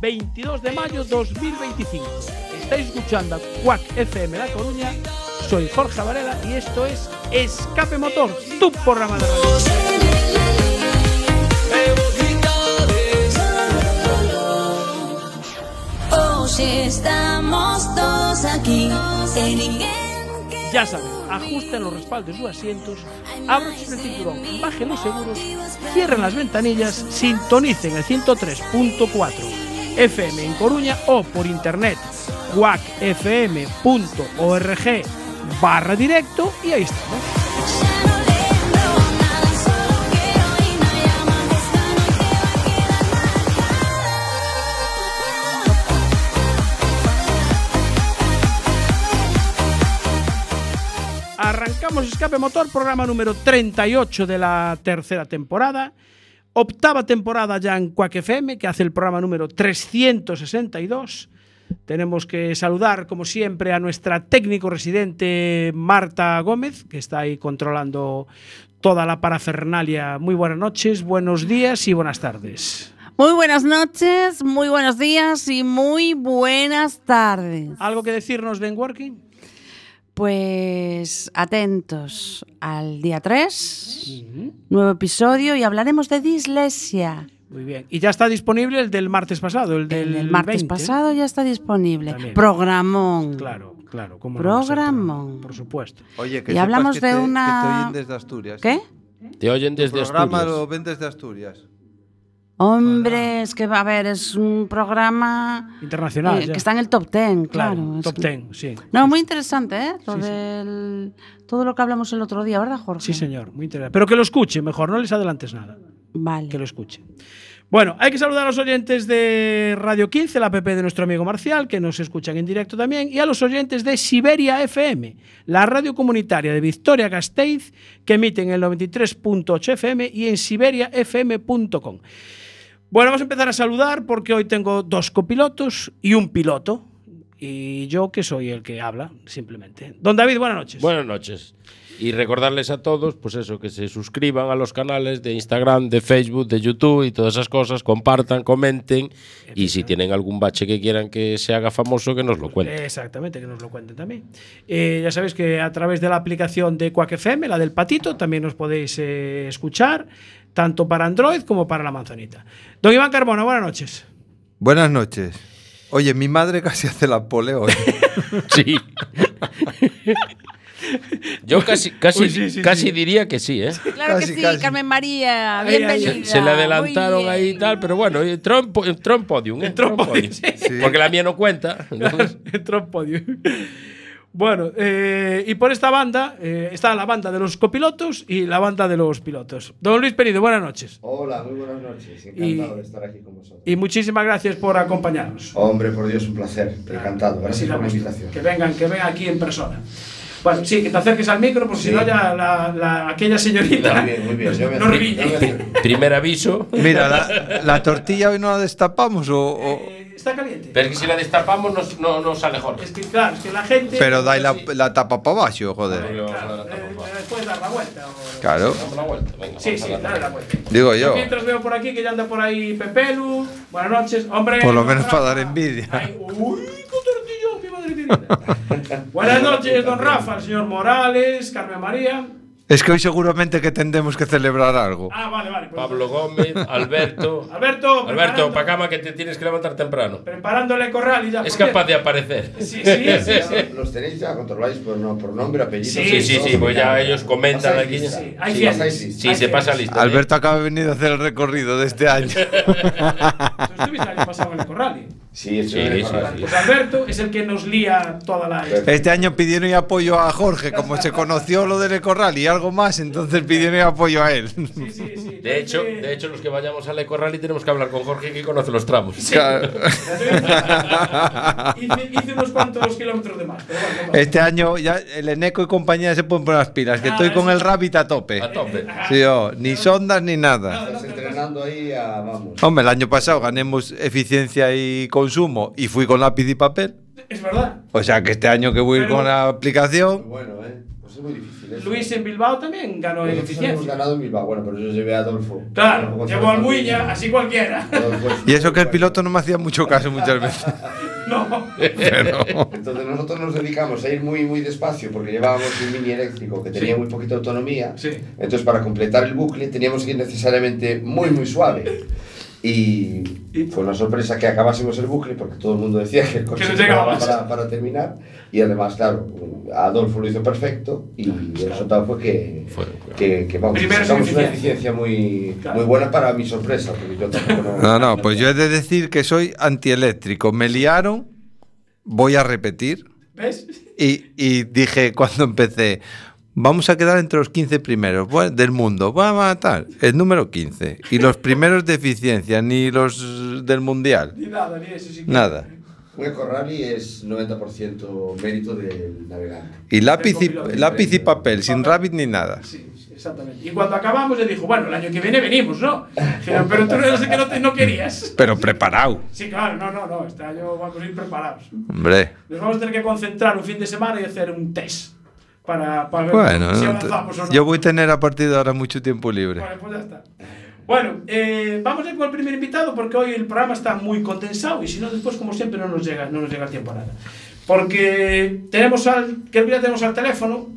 22 de mayo 2025. Estáis escuchando a Quack FM La Coruña. Soy Jorge Varela y esto es Escape Motor, tu programa de radio. Estamos todos aquí. Ya saben, ajusten los respaldos de sus asientos, abrochen el cinturón, bajen los seguros, cierren las ventanillas, sintonicen el 103.4 FM en Coruña o por internet quackfm.org/directo y ahí estamos. Arrancamos Escape Motor, programa número 38 de la tercera temporada, octava temporada ya en Quack FM, que hace el programa número 362. Tenemos que saludar, como siempre, a nuestra técnico residente Marta Gómez, que está ahí controlando toda la parafernalia. Muy buenas noches, buenos días y buenas tardes. Muy buenas noches, muy buenos días y muy buenas tardes. ¿Algo que decirnos de Working? Pues atentos al día 3, nuevo episodio y hablaremos de dislexia. Muy bien. Y ya está disponible el del martes pasado, el del martes 20. pasado ya está disponible. También. Programón. Claro, ¿cómo Programón. No, por supuesto. Oye, que y hablamos de una... que te oyen desde Asturias. ¿Qué? Te oyen desde El programa Asturias. lo ven desde Asturias. Hombre, es que va a ver, es un programa internacional que está en el top 10, claro. Top 10, sí. No, muy interesante, ¿eh? Sí. Todo lo que hablamos el otro día, ¿verdad, Jorge? Sí, señor, muy interesante. Pero que lo escuche mejor, no les adelantes nada. Vale. Que lo escuche. Bueno, hay que saludar a los oyentes de Radio 15, la app de nuestro amigo Marcial, que nos escuchan en directo también, y a los oyentes de Siberia FM, la radio comunitaria de Vitoria-Gasteiz, que emiten en el 93.8 FM y en siberiafm.com. Bueno, vamos a empezar a saludar porque hoy tengo dos copilotos y un piloto. Y yo, que soy el que habla, simplemente. Don David, buenas noches. Buenas noches. Y recordarles a todos, pues eso, que se suscriban a los canales de Instagram, de Facebook, de YouTube y todas esas cosas, compartan, comenten y si tienen algún bache que quieran que se haga famoso, que nos lo cuenten. Exactamente, que nos lo cuenten también. Ya sabéis que a través de la aplicación de Quack FM, la del patito, también nos podéis escuchar, tanto para Android como para la manzanita. Don Iván Carmona, buenas noches. Buenas noches. Oye, mi madre casi hace la pole hoy. Sí. Yo casi diría que sí, ¿eh? Claro que sí, Carmen María, bienvenida. Se le adelantaron ahí y tal, pero bueno, entró en podium. Entró en podium, sí. Porque la mía no cuenta. Entró en podium. Bueno, y por esta banda está la banda de los copilotos y la banda de los pilotos. Don Luis Penido, buenas noches. Hola, muy buenas noches. Encantado de estar aquí con vosotros. Y muchísimas gracias por acompañarnos. Hombre, por Dios, un placer. Encantado. Gracias por la invitación. Que vengan aquí en persona. Bueno, sí, que te acerques al micro, porque si no ya aquella señorita muy bien. Yo no revive. Primer aviso. Mira, ¿la tortilla hoy no la destapamos o...? Está caliente. Pero es que si la destapamos no sale Jorge. Es que claro, es que la gente... Pero dai la tapa para abajo, joder. Puedes dar la vuelta. Claro. Damos la vuelta. Venga, Sí, dale la vuelta. Digo yo. Mientras veo por aquí que ya anda por ahí Pepelu. Buenas noches, hombre. Por lo menos para dar envidia. Ay, uy, qué tortillón, mi madre querida. Buenas noches, don Rafa, el señor Morales, Carmen María. Es que hoy seguramente que tendremos que celebrar algo. Ah, vale. Pues, Pablo Gómez, Alberto, pa' cama que te tienes que levantar temprano. Preparándole corral y ya. Es capaz de aparecer. Sí. Los tenéis ya controláis por nombre, apellido. Sí, pues ya ellos comentan aquí. Sí, hay fiestas. Sí, se pasa listo. Alberto acaba de venir a hacer el recorrido de este año. ¿Estuviste el año pasado en el corral? Sí. Pues Alberto es el que nos lía toda la... Este año pidieron apoyo a Jorge, como se conoció lo del Ecorral y algo más, entonces pidieron apoyo a él. Sí. De hecho, los que vayamos al Ecorral y tenemos que hablar con Jorge, que conoce los tramos. Sí. Claro. Hice unos cuantos kilómetros de más. Pero bueno, Este año ya el Eneco y compañía se ponen por las pilas, que estoy con el Rabbit a tope. A tope. Sí, ni sondas ni nada. Estás entrenando ahí vamos. Hombre, el año pasado ganemos eficiencia y consumo y fui con lápiz y papel. Es verdad. O sea que este año que voy a ir con la aplicación. Bueno, pues Es muy difícil. Eso. Luis en Bilbao también ganó en Nosotros hemos eficiencia. ganado en Bilbao, bueno, pero yo llevé a Adolfo. Claro, llevó al Muilla, así cualquiera. Y eso que el piloto no me hacía mucho caso muchas veces. No. Entonces nosotros nos dedicamos a ir muy, muy despacio porque llevábamos un mini eléctrico que tenía muy poquita autonomía. Sí. Entonces para completar el bucle teníamos que ir necesariamente muy, muy suave. Y fue una sorpresa que acabásemos el bucle porque todo el mundo decía que el coche Que no llegaba llegabas. para terminar. Y además, claro, Adolfo lo hizo perfecto y el resultado fue que vamos, Primero sacamos sin una eficiencia. eficiencia muy, Claro. muy buena para mi sorpresa. Porque yo tampoco No, pues yo he de decir que soy antieléctrico. Me liaron, voy a repetir. ¿Ves? Y dije cuando empecé, vamos a quedar entre los 15 primeros del mundo. Va a matar el número 15. Y los primeros de eficiencia, ni los del mundial. Ni nada, ni eso. Sí que- Nada. Un eco-rally es 90% mérito del navegante. Y lápiz y papel, sin rabbit ni nada. Sí, exactamente. Y cuando acabamos le dijo, bueno, el año que viene venimos, ¿no? Dijeron, pero tú no sé que no querías. Pero preparado. Sí, claro, no, este año vamos a ir preparados. Hombre. Nos vamos a tener que concentrar un fin de semana y hacer un test para ver Bueno, si no avanzamos o no. yo voy a tener a partir de ahora mucho tiempo libre. Vale, pues ya está. Bueno, vamos a ir con el primer invitado porque hoy el programa está muy condensado y si no después como siempre no nos llega el tiempo a nada. Porque creo que ya tenemos al teléfono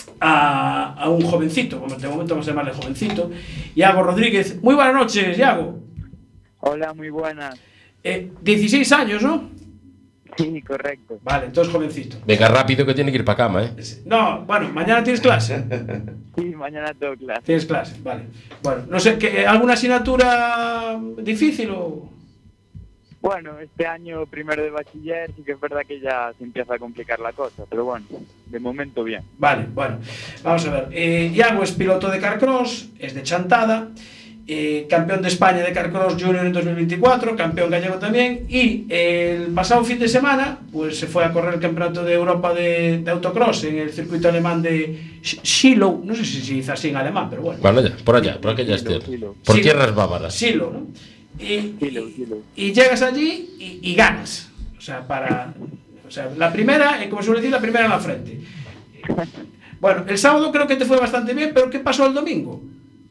a un jovencito, como de momento vamos a llamarle jovencito, Iago Rodríguez. Muy buenas noches, Iago. Hola, muy buenas. 16 años, ¿no? Sí, correcto. Vale, entonces jovencito. Venga rápido que tiene que ir para cama, ¿eh? No, bueno, mañana tienes clase. Sí, mañana tengo clase. Tienes clase, vale. Bueno, no sé, ¿alguna asignatura difícil o...? Bueno, este año primero de bachiller sí que es verdad que ya se empieza a complicar la cosa, pero bueno, de momento bien. Vale, bueno, vamos a ver. Iago es piloto de Carcross, es de Chantada, campeón de España de Carcross Junior en 2024, campeón gallego también, y el pasado fin de semana pues se fue a correr el Campeonato de Europa de Autocross en el circuito alemán de Shiloh, no sé si se dice así en alemán, pero bueno. Bueno, por aquella Silo, tierras. Silo. Por Silo. tierras bávaras. Shiloh, ¿no? Silo. Y llegas allí y ganas. O sea, la primera, como suele decir, la primera en la frente. Bueno, el sábado creo que te fue bastante bien, pero ¿qué pasó el domingo?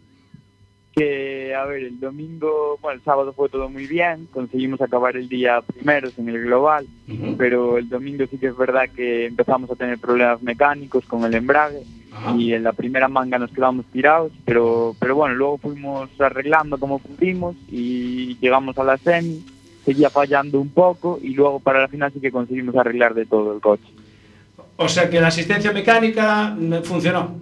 Que, a ver, el domingo, bueno, el sábado fue todo muy bien, conseguimos acabar el día primeros en el global, pero el domingo sí que es verdad que empezamos a tener problemas mecánicos con el embrague. Ajá. Y en la primera manga nos quedamos tirados, pero bueno, luego fuimos arreglando como pudimos y llegamos a la semi, seguía fallando un poco y luego para la final sí que conseguimos arreglar de todo el coche. O sea que la asistencia mecánica funcionó.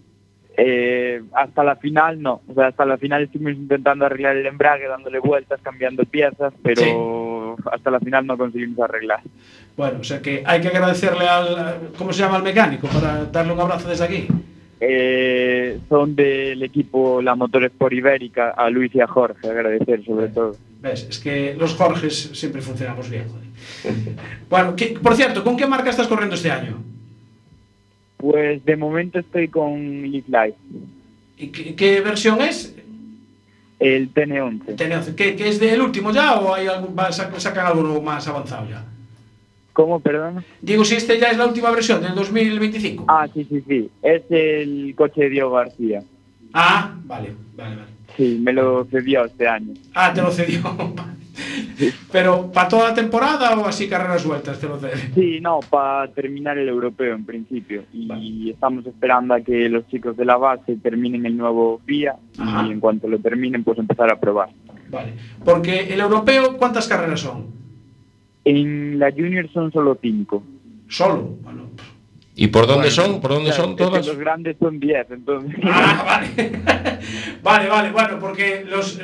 Hasta la final no, o sea, hasta la final estuvimos intentando arreglar el embrague, dándole vueltas, cambiando piezas, pero hasta la final no conseguimos arreglar. Bueno, o sea que hay que agradecerle ¿cómo se llama el mecánico? Para darle un abrazo desde aquí. Son del equipo La Motor Sport Ibérica, a Luis y a Jorge, agradecer sobre todo. ¿Ves? Es que los Jorges siempre funcionamos bien. Joder. Bueno, por cierto, ¿con qué marca estás corriendo este año? Pues de momento estoy con Elite Life, ¿Y qué versión es? el TN11. TN11. ¿Que es del último ya o hay sacan algo más avanzado ya? ¿Cómo, perdón? Digo, si este ya es la última versión del 2025. Ah, sí, es el coche de Diego García. Ah, vale. Sí, me lo cedió este año. Ah, te lo cedió. Pero ¿para toda la temporada o así carreras sueltas te lo cede? Sí, no, para terminar el europeo en principio. Y estamos esperando a que los chicos de la base terminen el nuevo FIA Ajá. y en cuanto lo terminen, pues empezar a probar. Vale. Porque el europeo, ¿cuántas carreras son? En la Junior son solo 5. Solo. Bueno. ¿Y por dónde Bueno, son? ¿Por dónde claro, son es que todas? los grandes son 10, entonces... Ah, vale. vale. Bueno, porque los...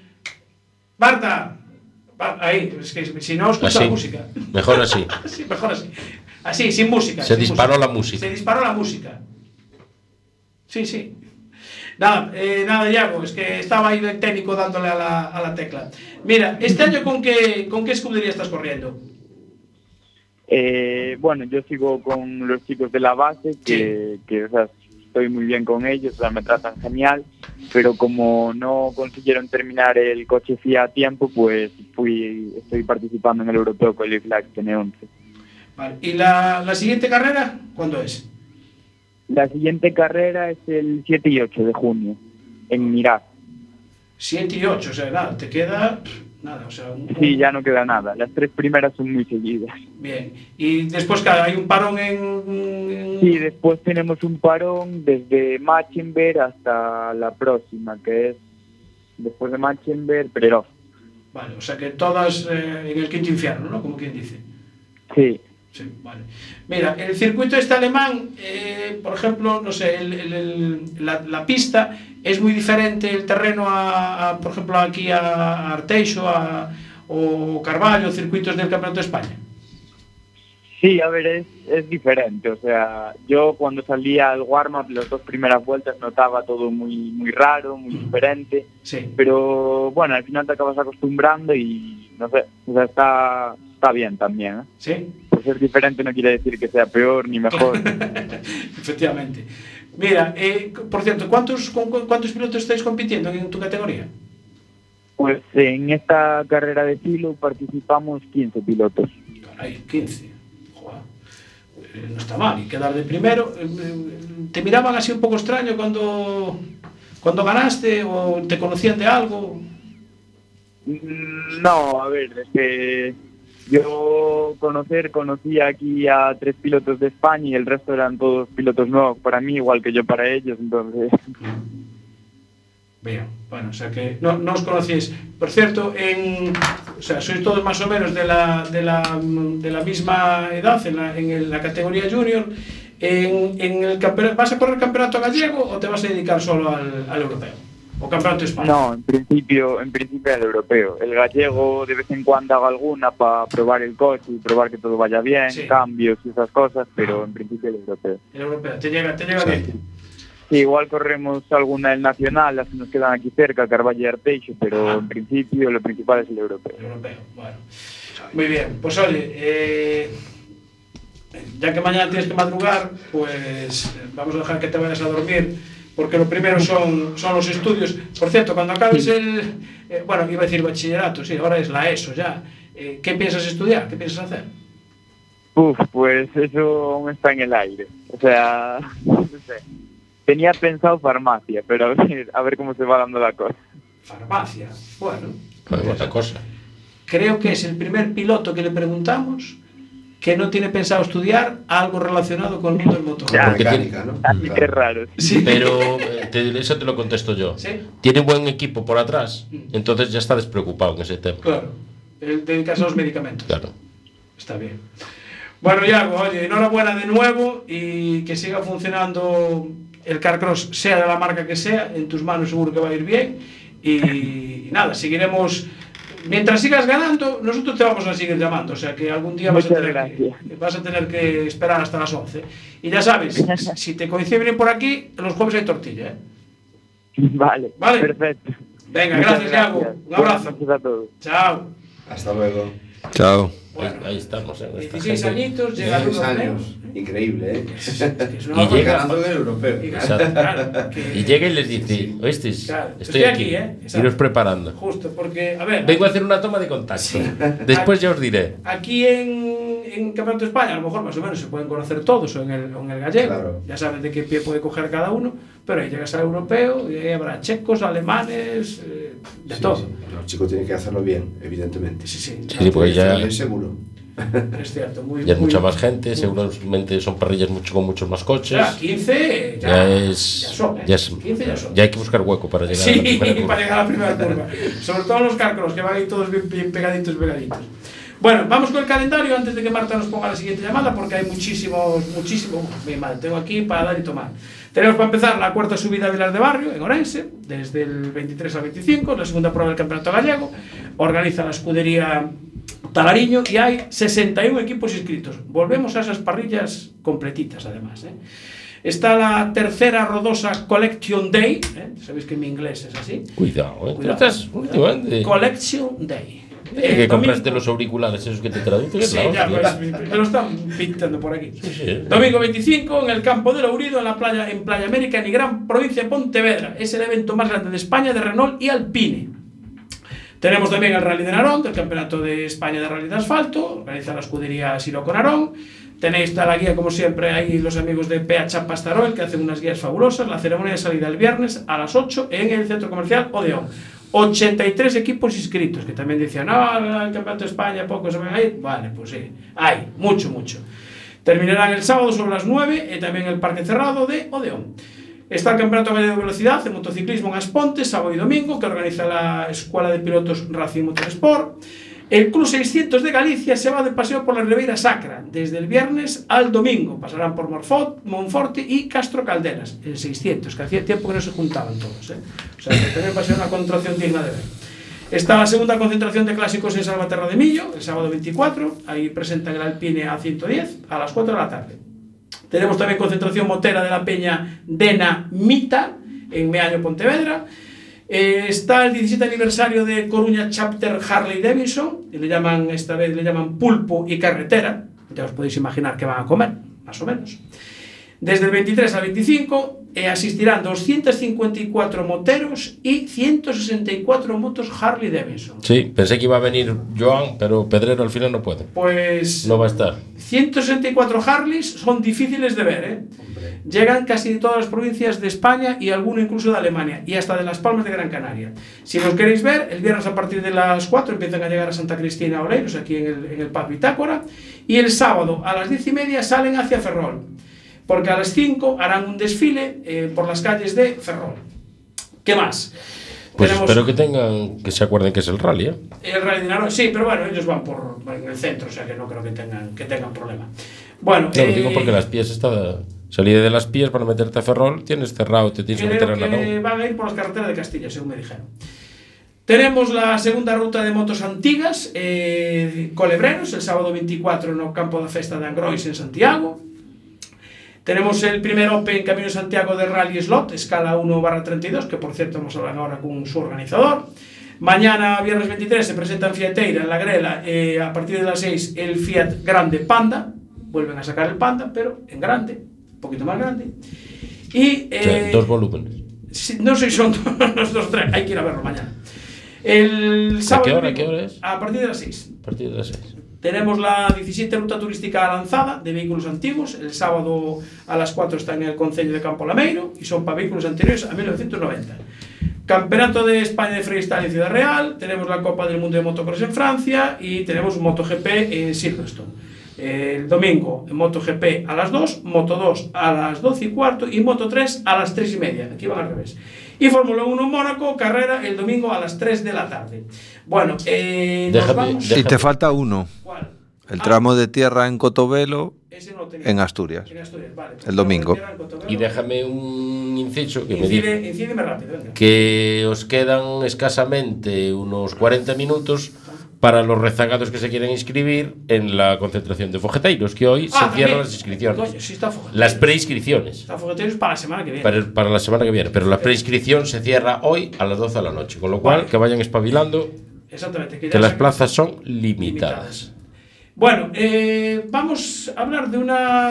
Marta. Ahí, es que si no escucho Así. la música. Mejor así. Sí, mejor así. Así, sin música. Se sin disparó música. la música. Se disparó la música. Sí. Nada, Iago, es que estaba ahí el técnico dándole a la tecla. Mira, este año ¿con qué escudería estás corriendo? Bueno, yo sigo con los chicos de la base, que o sea, estoy muy bien con ellos, o sea, me tratan genial, pero como no consiguieron terminar el coche FIA a tiempo, pues estoy participando en el europeo con el Flag TN11. Vale. ¿Y la siguiente carrera cuándo es? La siguiente carrera es el 7 y 8 de junio, en Miraz. 7 y 8, o sea, nada, te queda nada, o sea... Sí, ya no queda nada. Las 3 primeras son muy seguidas. Bien. Y después, claro, hay un parón en... Sí, después tenemos un parón desde Machenberg hasta la próxima, que es después de Machenberg, Prerov. Vale, o sea que todas en el quinto infierno, ¿no? Como quien dice. Sí. Sí, vale. Mira, el circuito este alemán, por ejemplo, no sé, la pista es muy diferente, el terreno por ejemplo, aquí a Arteixo o Carballo, circuitos del Campeonato de España. Sí, a ver, es diferente. O sea, yo cuando salía al warm-up, las 2 primeras vueltas notaba todo muy raro, muy diferente. Sí. Pero bueno, al final te acabas acostumbrando y no sé, o sea, está bien también, ¿eh? Sí. Por ser diferente no quiere decir que sea peor ni mejor. Efectivamente. Mira, por cierto, ¿cuántos pilotos estáis compitiendo en tu categoría? Pues en esta carrera de filo participamos 15 pilotos. Caray, 15. Joder. No está mal. Y quedar de primero. ¿Te miraban así un poco extraño cuando ganaste o te conocían de algo? No, a ver, es que yo conocí aquí a 3 pilotos de España y el resto eran todos pilotos nuevos para mí, igual que yo para ellos, entonces... Bien, bueno, o sea que no os conocíais. Por cierto, o sea, sois todos más o menos de la misma edad en la categoría junior. ¿Vas a correr el campeonato gallego o te vas a dedicar solo al europeo? ¿O campeonato de España? No, en principio el europeo. El gallego de vez en cuando hago alguna para probar el coche y probar que todo vaya bien, sí, cambios y esas cosas, pero en principio el europeo. El europeo, te llega Sí. bien. Sí, igual corremos alguna del nacional, las que nos quedan aquí cerca, Carballo y Arteixo, pero en principio lo principal es el europeo. El europeo, bueno. Muy bien, pues oye, ya que mañana tienes que madrugar, pues vamos a dejar que te vayas a dormir, porque lo primero son los estudios. Por cierto, cuando acabes bueno, iba a decir bachillerato, sí, ahora es la ESO ya. ¿Qué piensas estudiar? ¿Qué piensas hacer? Pues eso aún está en el aire. O sea, no sé. Tenía pensado farmacia, pero a ver cómo se va dando la cosa. Farmacia, bueno. Otra cosa. Creo que es el primer piloto que le preguntamos que no tiene pensado estudiar algo relacionado con el mundo del motor. Ya, Porque Mecánica, ¿no? Así que es raro. Sí. Pero eso te lo contesto yo. ¿Sí? Tiene buen equipo por atrás, entonces ya está despreocupado en ese tema. Claro, el dedicas a los medicamentos. Claro. Está bien. Bueno, Iago, oye, enhorabuena de nuevo y que siga funcionando el Carcross, sea de la marca que sea, en tus manos seguro que va a ir bien. Y nada, seguiremos. Mientras sigas ganando, nosotros te vamos a seguir llamando. O sea que algún día vas a tener que esperar hasta las 11. Y ya sabes, si te coincide venir por aquí, los jueves hay tortilla, ¿eh? Vale, perfecto. Venga, Muchas gracias, Iago. Un abrazo. Buenas noches a todos. Chao. Hasta luego. Chao. Bueno, Ahí estamos. 16 añitos, llega el 16 europeo. años. Increíble, ¿eh? Es una Y barbaridad. llega Ganando en el europeo. Exacto. Claro, que- Y llega y les dice, oísteis, Claro, estoy aquí, Exacto. iros preparando. Justo, porque, a ver, Vengo a hacer una toma de contacto. Después ya os diré. aquí en Campeonato de España, a lo mejor más o menos se pueden conocer todos, o en el gallego, Claro. ya sabes de qué pie puede coger cada uno, pero ahí llegas al europeo y ahí habrá checos, alemanes, de Sí, todo. sí. Los chicos tienen que hacerlo bien, evidentemente. Sí, sí, Sí, porque ya, Es seguro. es cierto. ya es mucha más gente, seguramente son parrillas con muchos más coches. Ya, 15 Ya son, ¿eh? ya es- 15 ya son. ya hay que buscar hueco para llegar a la Sí, primera curva. para llegar a la primera curva. Sobre todo los cálculos, que van ahí todos bien pegaditos. Bueno, vamos con el calendario antes de que Marta nos ponga la siguiente llamada, porque hay muchísimo. Mi madre, tengo aquí para dar y tomar. Tenemos para empezar la cuarta subida a Vilar de Barrio, en Orense, desde el 23 al 25, la segunda prueba del Campeonato Gallego. Organiza la escudería Talariño y hay 61 equipos inscritos. Volvemos a esas parrillas completitas, además, ¿eh? Está la tercera Rodosa Collection Day, ¿eh? Sabéis que mi inglés es así. Cuidado, ¿eh? Tú Cuidado. estás últimamente. Collection Day. Que compraste Domingo- los auriculares esos que te traducen. Sí, ya, pues, me lo están pintando por aquí. Sí. Domingo 25 en el campo de Lourido, en Playa América, en Gran provincia de Pontevedra. Es el evento más grande de España de Renault y Alpine. Tenemos también el Rally de Narón, del Campeonato de España de Rally de Asfalto, organiza la escudería Siroco Narón. Tenéis la guía, como siempre, ahí los amigos de PH Pastaroel, que hacen unas guías fabulosas. La ceremonia de salida el viernes a las 8 en el Centro Comercial Odeón. 83 equipos inscritos, que también decían, el Campeonato de España, poco se ven ahí. Vale, pues sí, hay, mucho. Terminarán el sábado sobre las 9 y también el Parque Cerrado de Odeón. Está el Campeonato de Velocidad de Motociclismo en Asponte, sábado y domingo, que organiza la Escuela de Pilotos Racing Motorsport. El Club 600 de Galicia se va de paseo por la Ribeira Sacra, desde el viernes al domingo. Pasarán por Monforte y Castro Calderas, el 600, que hacía tiempo que no se juntaban todos. O sea, que también va a ser una concentración digna de ver. Está la segunda concentración de clásicos en Salvaterra de Millo, el sábado 24. Ahí presentan el Alpine A110 a las 4 de la tarde. Tenemos también concentración motera de la peña Dena Mita en Meaño, Pontevedra. Está el 17 aniversario de Coruña Chapter Harley Davidson, y esta vez le llaman pulpo y carretera. Ya os podéis imaginar qué van a comer, más o menos. Desde el 23 al 25 asistirán 254 moteros y 164 motos Harley Davidson. Sí, pensé que iba a venir Joan, pero Pedrero al final no puede. Pues no va a estar. 164 Harleys son difíciles de ver, ¿eh? Llegan casi de todas las provincias de España y alguno incluso de Alemania y hasta de Las Palmas de Gran Canaria. Si los queréis ver, el viernes a partir de las 4 empiezan a llegar a Santa Cristina Oleiros, aquí en el Pub Bitácora, y el sábado a las 10:30 salen hacia Ferrol, porque a las 5 harán un desfile por las calles de Ferrol. ¿Qué más? Pues espero que se acuerden que es el rally, ¿eh? El rally de Narón, sí, pero bueno, ellos van en el centro, o sea que no creo que tengan problema. Bueno, no, lo digo porque Las Pies está... Salida de Las Pies para meterte a Ferrol, tienes cerrado, te tienes que meter a Narón. Van a ir por las carreteras de Castilla, según me dijeron. Tenemos la segunda ruta de motos antigas, Colebreros, el sábado 24 en el campo de festa de Angrois en Santiago. Tenemos el primer Open Camino de Santiago de Rally Slot, escala 1/32, que por cierto vamos a hablar ahora con su organizador. Mañana, viernes 23, se presenta en Fiateira, en La Grela, a partir de las 6, el Fiat Grande Panda. Vuelven a sacar el Panda, pero en grande, un poquito más grande. Y, o sea, 2 volúmenes. No sé si son los 2 o 3, hay que ir a verlo mañana. El sábado, ¿A qué hora es? A partir de las 6. A partir de las 6. Tenemos la 17 ruta turística lanzada de vehículos antiguos. El sábado a las 4 está en el Concello de Campo Lameiro y son para vehículos anteriores a 1990. Campeonato de España de Freestyle en Ciudad Real. Tenemos la Copa del Mundo de Motocross en Francia y tenemos MotoGP en Silverstone. El domingo en MotoGP a las 2, Moto2 a las 12:15 y Moto3 a las 3:30. Aquí van al revés. Y Fórmula 1 en Mónaco, carrera el domingo a las 3 de la tarde. Bueno, nos vamos. Y te falta uno. ¿Cuál? El tramo de tierra en Cotobelo, ese no en Asturias. En Asturias, vale. El domingo. Y déjame un inciso que incídeme rápido, venga. Que os quedan escasamente unos 40 minutos para los rezagados que se quieren inscribir en la concentración de Fogueteiros, que hoy se cierran las inscripciones. Coño, sí está Fogueteiros. Las preinscripciones. Está Fogueteiros para la semana que viene. Para la semana que viene. Pero la preinscripción se cierra hoy a las 12 de la noche. Con lo cual, que vayan espabilando. Exactamente. Que las plazas son limitadas. Bueno, vamos a hablar de una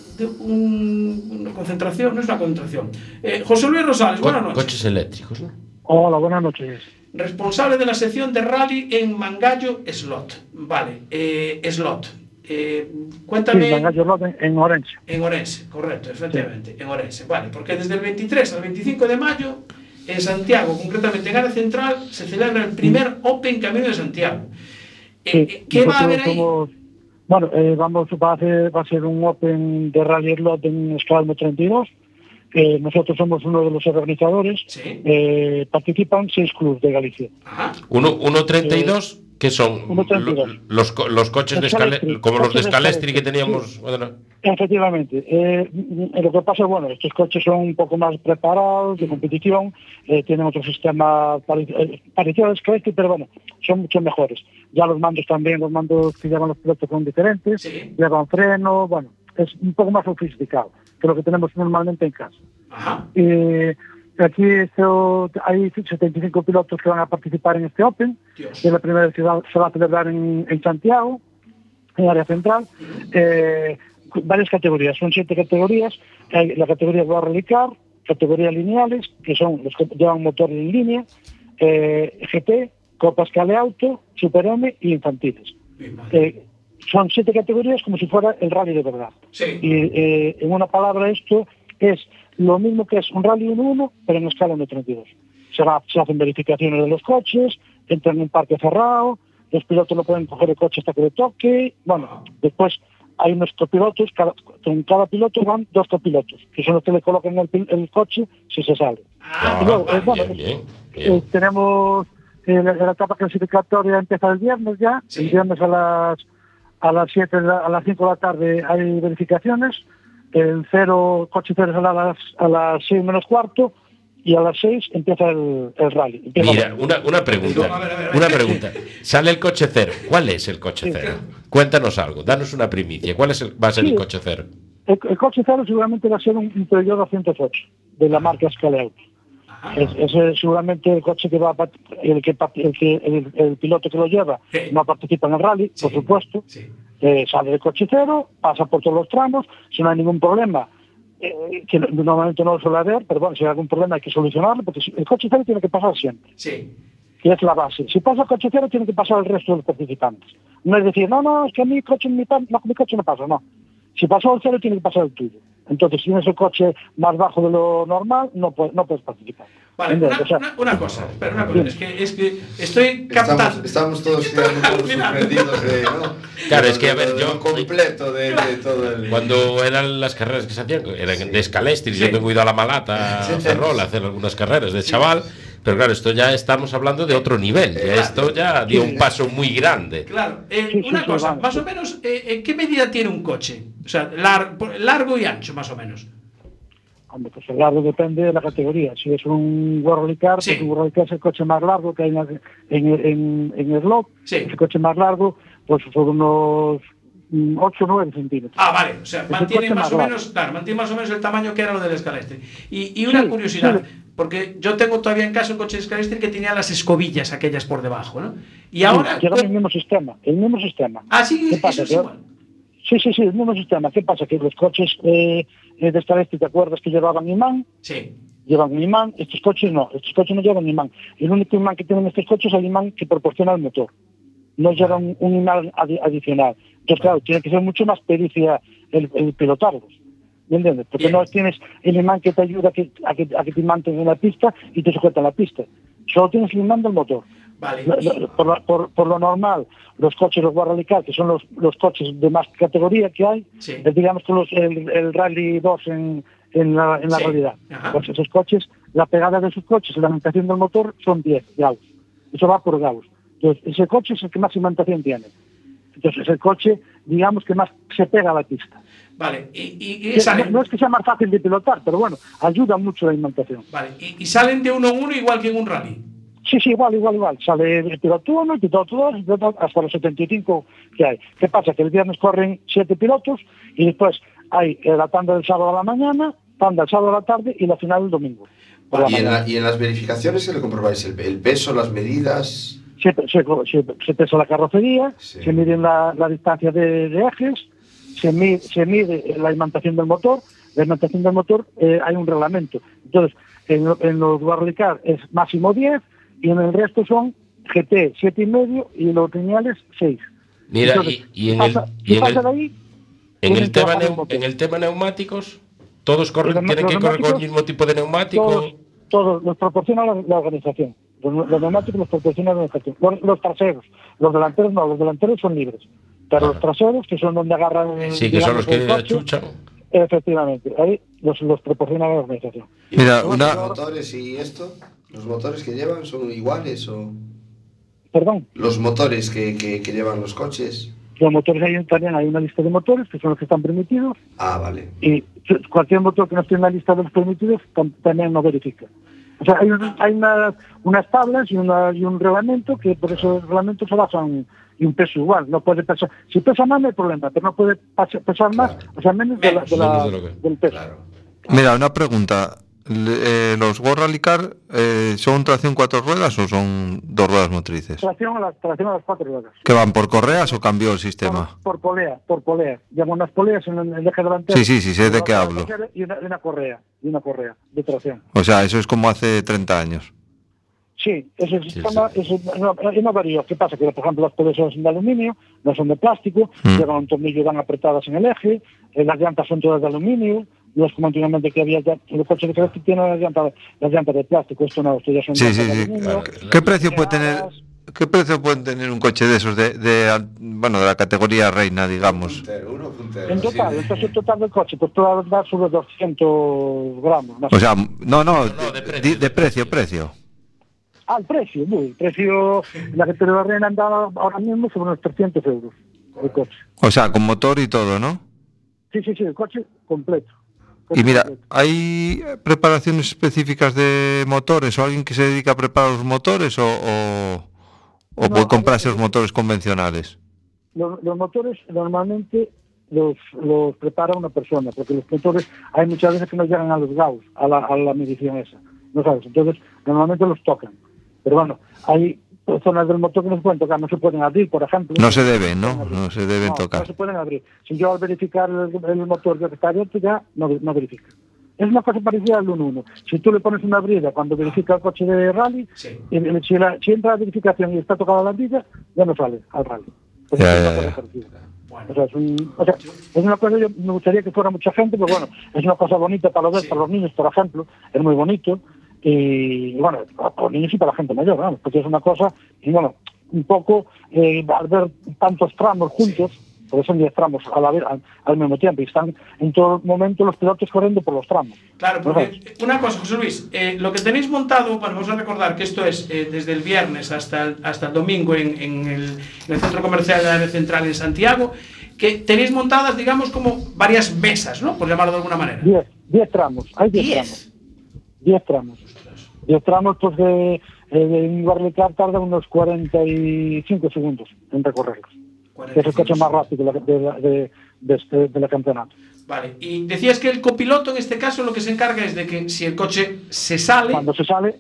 concentración. No es una concentración. José Luis Rosales, buenas noches. Coches eléctricos, ¿no? Hola, buenas noches. Responsable de la sección de rally en Mangallo Slot. Vale, Slot. Cuéntame. Sí, Mangallo Slot en Orense. En Orense, correcto, efectivamente, sí. En Orense. Vale, porque desde el 23 al 25 de mayo, en Santiago, concretamente en Área Central, se celebra el primer Open Camino de Santiago. Sí, ¿Qué va a haber ahí? Bueno, va a ser un Open de Rally Slot en escala 32. Nosotros somos uno de los organizadores. ¿Sí? Participan 6 clubes de Galicia. Ajá. 1.32, que son 1.32. Los coches de Scalestri, como los de Scalestri que teníamos. Sí. Bueno. Efectivamente. Lo que pasa es, bueno, estos coches son un poco más preparados, de competición, tienen otro sistema parecido al Scalestri, pero bueno, son mucho mejores. Ya los mandos que llevan los pilotos son diferentes, sí. Llevan freno, bueno, es un poco más sofisticado que lo que tenemos normalmente en casa. Ajá. Aquí hay 75 pilotos que van a participar en este Open. Dios. Y la primera vez se va a celebrar en Santiago, en Área Central. Varias categorías, son 7 categorías. Hay la categoría World Rally Car, categorías lineales, que son los que llevan motores en línea, GT, Copa Scale Auto, Super M y infantiles. Son 7 categorías como si fuera el rally de verdad. Sí. Y en una palabra esto es lo mismo que es un rally 1-1, pero en escala 1-32. Se hacen verificaciones de los coches, entran en un parque cerrado, los pilotos no pueden coger el coche hasta que le toque. Bueno, después hay unos copilotos, en cada piloto van 2 copilotos, que son los que le colocan el coche si se sale. Y luego, bien. Tenemos la etapa clasificatoria empieza el viernes ya. Sí. El viernes a las 7, a las 5 de la tarde hay verificaciones. El coche cero es a las 6 menos cuarto, y a las 6 empieza el rally. Mira, una pregunta. Una pregunta. Sale el coche cero. ¿Cuál es el coche cero? Cuéntanos algo, danos una primicia. ¿Cuál va a ser el coche cero? El coche cero seguramente va a ser un Peugeot 208 de la marca Scale Auto. Es seguramente el coche que va el piloto que lo lleva no participa en el rally, por supuesto. Sale del coche cero, pasa por todos los tramos, si no hay ningún problema, que normalmente no lo suele haber, pero bueno, si hay algún problema hay que solucionarlo, porque el coche cero tiene que pasar siempre, que es la base. Si pasa el coche cero, tiene que pasar el resto de los participantes. No es decir, no, es que mi coche no pasa, no. Si pasó el cero, tiene que pasar el tuyo. Entonces, si tienes el coche más bajo de lo normal, no puedes participar. Vale, una cosa, es que estoy captando. Estamos todos perdidos de, ¿no? Claro, es que a ver, yo completo de todo el... Cuando eran las carreras que se hacían, eran de Scalestri, yo tengo ido a La Malata, a Ferrol, a hacer algunas carreras de chaval. Pero claro, esto ya estamos hablando de otro nivel. Esto ya dio un paso muy grande. Claro. Una cosa, más o menos, ¿en qué medida tiene un coche? O sea, largo y ancho, más o menos. Hombre, pues el largo depende de la categoría. Si es un World Rally Car, pues un World Rally Car es el coche más largo que hay en el slot. El coche más largo, pues son unos 8 o 9 centímetros. Vale, o sea, mantiene más o menos el tamaño que era lo del Scalestri. Y una curiosidad, porque yo tengo todavía en casa un coche de Scalestri que tenía las escobillas aquellas por debajo, ¿no? Y ahora... Lleva el mismo sistema. Sí, ¿Qué pasa? Eso es igual. Sí, el mismo sistema. ¿Qué pasa? Que los coches de Scalestri, ¿te acuerdas que llevaban imán? Sí. Llevan un imán, estos coches no llevan imán. El único imán que tienen estos coches es el imán que proporciona el motor. No llevan un imán adicional. Entonces, claro, tiene que ser mucho más pericia el pilotarlos. ¿Me entiendes? Porque no tienes el imán que te ayuda a que te mantenga en la pista y te sujeta en la pista. Solo tienes el imán del motor. Vale. Por lo normal, los coches, los World Rally Car, que son los coches de más categoría que hay, digamos que el Rally 2 en la realidad. Pues esos coches, la pegada de esos coches, la cimentación del motor son 10 grados. Eso va por grados. Entonces, ese coche es el que más cimentación tiene. Entonces, es el coche, digamos, que más se pega a la pista. Vale, no es que sea más fácil de pilotar, pero bueno, ayuda mucho la cimentación. Vale, y salen de uno en uno igual que en un rally. Sí, igual. Sale el piloto 1, el piloto 2, el piloto hasta los 75 que hay. ¿Qué pasa? Que el viernes corren 7 pilotos y después hay la tanda del sábado a la mañana, tanda el sábado a la tarde y la final el domingo. ¿Y en las verificaciones se le comprobáis el peso, las medidas? Se pesa la carrocería, se mide la distancia de ejes, se mide la imantación del motor. La imantación del motor hay un reglamento. Entonces, en los World Rally Car es máximo 10 y en el resto son GT 7,5 y los lineales 6. Mira, entonces, en el tema neumáticos, todos tienen que correr con el mismo tipo de neumático. Todos los proporciona la organización. Los neumáticos los proporciona la organización. Los traseros, los delanteros no, los delanteros son libres. Pero los traseros, que son donde agarran... Sí, que son los que achuchan. Efectivamente, ahí los proporciona la organización. Mira, ¿Los motores y esto? ¿Los motores que llevan son iguales o...? ¿Perdón? ¿Los motores que llevan los coches? Los motores también hay una lista de motores que son los que están permitidos. Vale. Y cualquier motor que no esté en la lista de los permitidos también no verifica. O sea, hay unas tablas y un reglamento que por eso el reglamento se basa en un peso igual. No puede pesar. Si pesa más no hay problema, pero no puede pesar más, o sea, menos del peso. Claro. Mira, una pregunta. ¿Los World Rally Car son tracción 4 ruedas o son 2 ruedas motrices? Tracción a las 4 ruedas. ¿Que van por correas o cambió el sistema? Por polea. Llevan unas poleas en el eje delantero. Sí, sé de qué hablo. Y una correa de tracción. O sea, eso es como hace 30 años. Sí, ese sistema no varía. ¿Qué pasa? Que, por ejemplo, las pelesas son de aluminio, no son de plástico, llevan un tornillo, van apretadas en el eje, las llantas son todas de aluminio, no es como antiguamente que había el coche de que tiene las llantas de plástico, esto no, esto ya son llantas de aluminio. ¿Qué precio puede tener un coche de esos de la categoría reina, digamos? Uno puntero. En total, entonces el total del coche, pues puede dar sobre 200 gramos. Más O sea, de precio. El precio, la categoría reina anda ahora mismo sobre unos 300 euros el coche. O sea, con motor y todo, ¿no? Sí, el coche completo. Y mira, ¿hay preparaciones específicas de motores o alguien que se dedica a preparar los motores o puede comprarse los motores convencionales? Los motores normalmente los prepara una persona, porque los motores hay muchas veces que no llegan a los Gauss, a la medición esa, ¿no sabes? Entonces, normalmente los tocan. Pero bueno, hay zonas del motor que no se pueden tocar, no se pueden abrir, por ejemplo. No se deben, ¿no? No se deben tocar. No se pueden abrir. Si yo al verificar el motor ya que está abierto, ya no verifica. Es una cosa parecida al 1.1. Si tú le pones una brida cuando verifica el coche de rally, si entra la verificación y está tocada la brida, ya no sale al rally. Es una cosa parecida. Es una cosa, yo me gustaría que fuera mucha gente, pero bueno, es una cosa bonita para los niños, por ejemplo, es muy bonito. Y bueno, para los niños y para la gente mayor, vamos, porque es una cosa, y bueno, un poco al ver tantos tramos juntos, porque son 10 tramos al mismo tiempo, y están en todo momento los pilotos corriendo por los tramos. Claro, porque una cosa, José Luis, lo que tenéis montado, vamos a recordar que esto es desde el viernes hasta el domingo en el Centro Comercial de la Área Central en Santiago, que tenéis montadas, digamos, como varias mesas, ¿no? Por llamarlo de alguna manera. 10 tramos, hay 10 tramos. 10 tramos. 10 tramos, pues de un Barley Car tarda unos 45 segundos en recorrerlos. Que es el coche más rápido de la campeonato. Vale, y decías que el copiloto en este caso lo que se encarga es de que si el coche se sale... Cuando se sale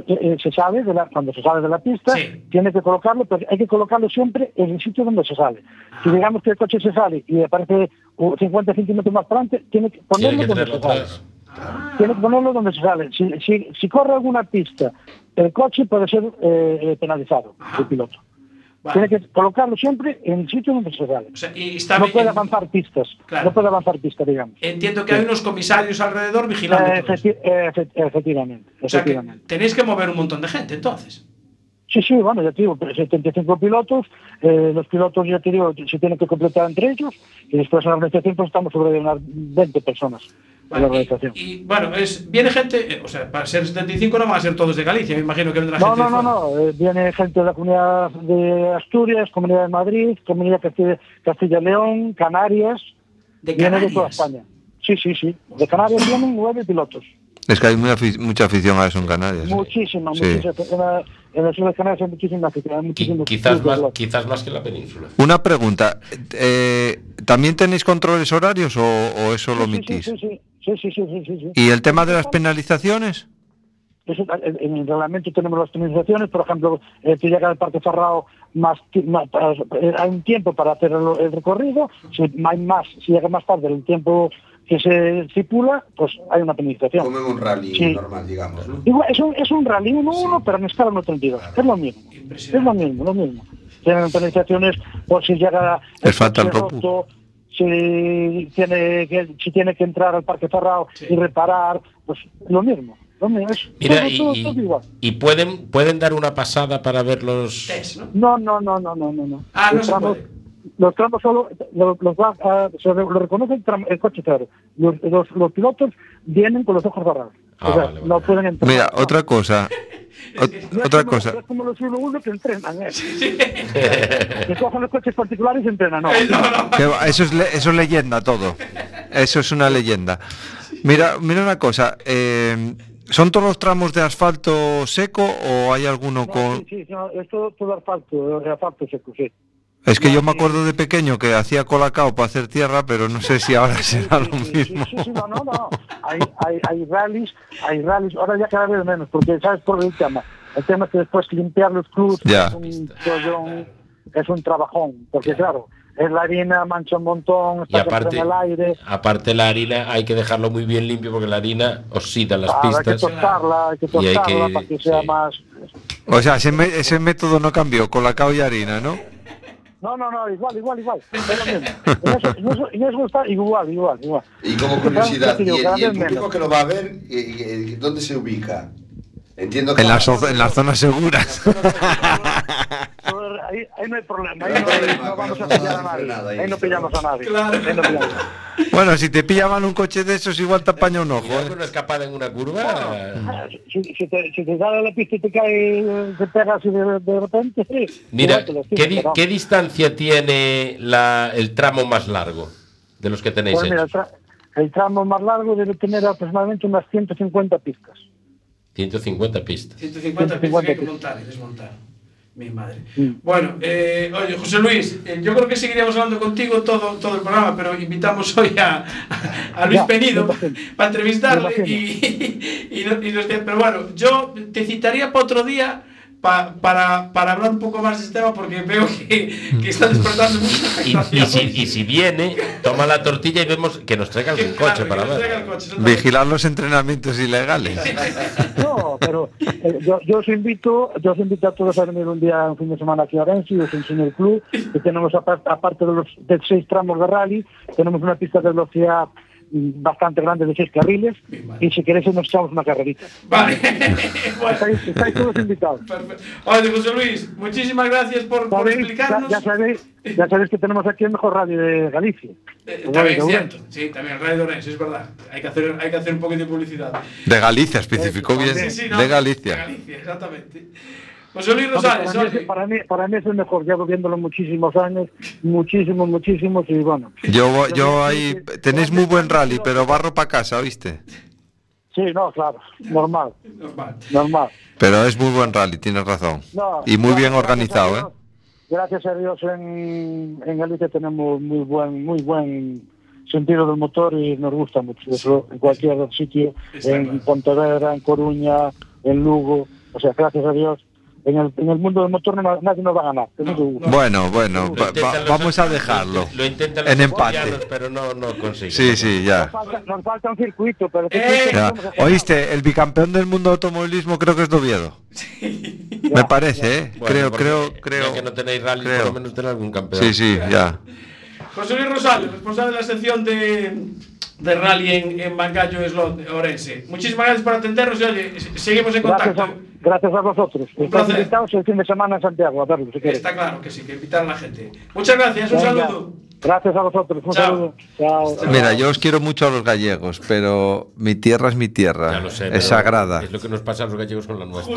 de la pista, tiene que colocarlo, pero hay que colocarlo siempre en el sitio donde se sale. Si digamos que el coche se sale y aparece 50 centímetros más para adelante, tiene que ponerlo donde se sale. Tiene que ponerlo donde se sale. Si corre alguna pista, el coche puede ser penalizado, el piloto. Vale. Tiene que colocarlo siempre en el sitio donde se sale. O sea, no puede avanzar pistas. Claro. No puede avanzar pistas, digamos. Entiendo que hay unos comisarios alrededor vigilando. Efectivamente. O sea, que tenéis que mover un montón de gente, entonces. Sí, bueno, ya te digo, 75 pilotos, los pilotos, ya te digo, se tienen que completar entre ellos, y después en la organización pues estamos sobre unas 20 personas. Vale, en la organización. Y bueno, viene gente, o sea, para ser 75 no van a ser todos de Galicia, me imagino que vendrá gente. No, viene gente de la Comunidad de Asturias, Comunidad de Madrid, Comunidad de Castilla y León, Canarias. Viene de toda España. Sí. De Canarias vienen 9 pilotos. Es que hay mucha afición a eso en Canarias. Muchísima. En las Islas Canarias hay muchísima afición. Quizás más que en la península. Una pregunta. ¿También tenéis controles horarios o eso lo omitís? Sí. ¿Y el tema de las penalizaciones? En el reglamento tenemos las penalizaciones, por ejemplo, si llega al Parque Cerrado hay un tiempo para hacer el recorrido, si llega más tarde el tiempo que se estipula, pues hay una penalización. Como en un rally normal, digamos, ¿no? Igual, es un rally 1-1, pero en escala 1-32. Es lo mismo. Tienen penalizaciones por si llega el roto, si tiene que entrar al Parque Cerrado y reparar, pues lo mismo. Mira, y pueden dar una pasada para ver los test, ¿no? No. Los tramos solo se reconoce el coche cero. Los pilotos vienen con los ojos cerrados. Vale. No pueden entrar. Mira, otra cosa. Es como los 1-1 que entrenan. Que cogen los coches particulares y entrenan. No. Eso es leyenda todo. Eso es una leyenda. Mira una cosa. ¿Son todos los tramos de asfalto seco o hay alguno con...? Sí, es todo asfalto seco, sí. Es que yo me acuerdo de pequeño que hacía colacao para hacer tierra, pero no sé si ahora será lo mismo. Sí, no. Hay rallies, ahora ya cada vez menos, porque ¿sabes por el tema? El tema es que después limpiar los clubs es un trabajón, porque claro, es la harina, mancha un montón, está en el aire. Aparte la harina hay que dejarlo muy bien limpio porque la harina oxida las pistas. Hay que tostarla para que sea más... O sea, ese método no cambió, colacao y harina, ¿no? No, igual. En eso está igual. Y como curiosidad, Cada y el vez público menos. que lo va a ver, ¿dónde se ubica? Entiendo que En las zonas seguras. Ahí no hay problema, ahí no vamos a pillar a nadie. Ahí no pillamos a nadie. Ahí no pillamos. Bueno, si te pillaban un coche de esos, igual te apaña un ojo, Cuidado con una escapada en una curva. Si te sale la pista y te cae, te pega así de repente. Mira, igual te lo tiras, pero- ¿qué distancia tiene el tramo más largo de los que tenéis Pues mira, hechos? el tramo más largo debe tener aproximadamente unas 150 pistas. 150 pistas. 150 piezas que hay que montar y desmontar. Mi madre. Bueno, oye, José Luis, yo creo que seguiríamos hablando contigo todo el programa, pero invitamos hoy a Luis Ya, Penido me imagino. para entrevistarle. Me Pero bueno, yo te citaría para otro día para hablar un poco más de este tema, porque veo que está despertando mucha Y si viene, toma la tortilla y vemos que nos traiga algún coche para ver. Vigilar los entrenamientos ilegales. No, pero yo os invito a todos a venir un día, un fin de semana aquí a Orense y os enseño el club, que tenemos aparte de 6 tramos de rally, tenemos una pista de velocidad bastante grande de 6 carriles y si queréis nos echamos una carrerita. Vale. Bueno, Estáis todos invitados. perfecto. Oye, José Luis, muchísimas gracias por explicarnos. Ya sabéis que tenemos aquí el mejor radio de Galicia. También es cierto, sí, también Radio de Orense, es verdad. Hay que hacer un poquito de publicidad. De Galicia, especificó bien. No, De Galicia. De Galicia, exactamente. José Luis Rosales, oye. Para mí es el mejor, llevo viéndolo muchísimos años, muchísimos, y bueno. Yo ahí tenéis muy buen rally, pero barro para casa, ¿oíste? Sí, no, claro, normal. Pero es muy buen rally, tienes razón. No, Y muy bien gracias organizado, a Dios, Gracias a Dios en Galicia tenemos muy buen sentido del motor y nos gusta mucho. Eso en cualquier sitio, en Pontevedra, en Coruña, en Lugo, o sea, gracias a Dios. En el mundo del motor nadie nos va a ganar. Bueno, vamos a dejarlo en empate. Pero no consiguen. Sí, ya. Nos falta un circuito, pero... Ya. ¿Oíste? El bicampeón del mundo de automovilismo creo que es de Oviedo. Me parece, ¿eh? Bueno, creo. Ya que no tenéis rally, creo. por lo menos tener algún campeón. Sí, ya. José Luis Rosales, responsable de la sección de rally en Mangallo Orense. Muchísimas gracias por atendernos y oye, seguimos en contacto. Gracias a vosotros. Estáis invitados el fin de semana en Santiago a verlo, si queréis. Está claro que sí, que invitar a la gente. Muchas gracias, un saludo. Gracias a vosotros, un saludo. Chao. Mira, yo os quiero mucho a los gallegos, pero mi tierra es mi tierra. Ya lo sé, es pero sagrada. Es lo que nos pasa a los gallegos con la nuestra.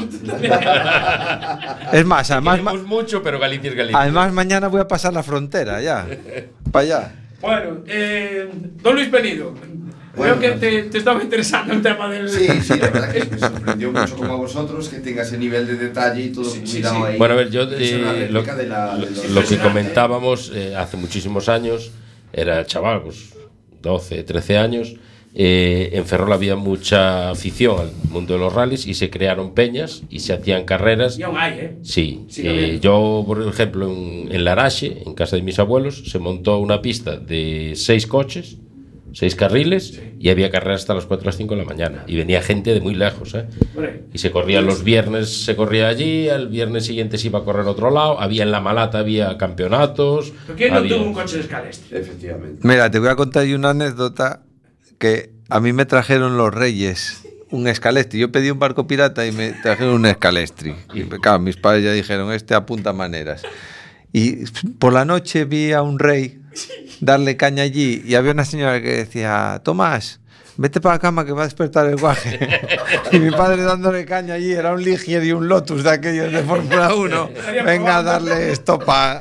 Es más, Queremos mucho, pero Galicia es Galicia. Además mañana voy a pasar la frontera ya. Para allá. Bueno, don Luis Penido. Creo que te estaba interesando el tema del... Sí, la verdad que me sorprendió mucho como a vosotros que tenga ese nivel de detalle y todo cuidado ahí. Bueno, a ver, yo Es una réplica lo que comentábamos hace muchísimos años, era chaval, pues 12, 13 años, en Ferrol había mucha afición al mundo de los rallies y se crearon peñas y se hacían carreras. Y aún hay, ¿eh? Sí, Sí, yo, por ejemplo, en Larache, en casa de mis abuelos, se montó una pista de 6 coches, 6 carriles, y había carreras hasta las 4 o las 5 de la mañana. Y venía gente de muy lejos, ¿eh? Y se corría los viernes, se corría allí, al viernes siguiente se iba a correr a otro lado, había en La Malata, había campeonatos. ¿Pero quién no tuvo un coche de Scalestri? Efectivamente. Mira, te voy a contar yo una anécdota que a mí me trajeron los Reyes un Scalestri. Yo pedí un barco pirata y me trajeron un Scalestri. Y claro, mis padres ya dijeron, apunta maneras. Y por la noche vi a un rey darle caña allí y había una señora que decía, Tomás, vete para la cama que va a despertar el guaje. Y mi padre dándole caña allí, era un Ligier y un Lotus de aquellos de Fórmula 1. Venga a darle estopa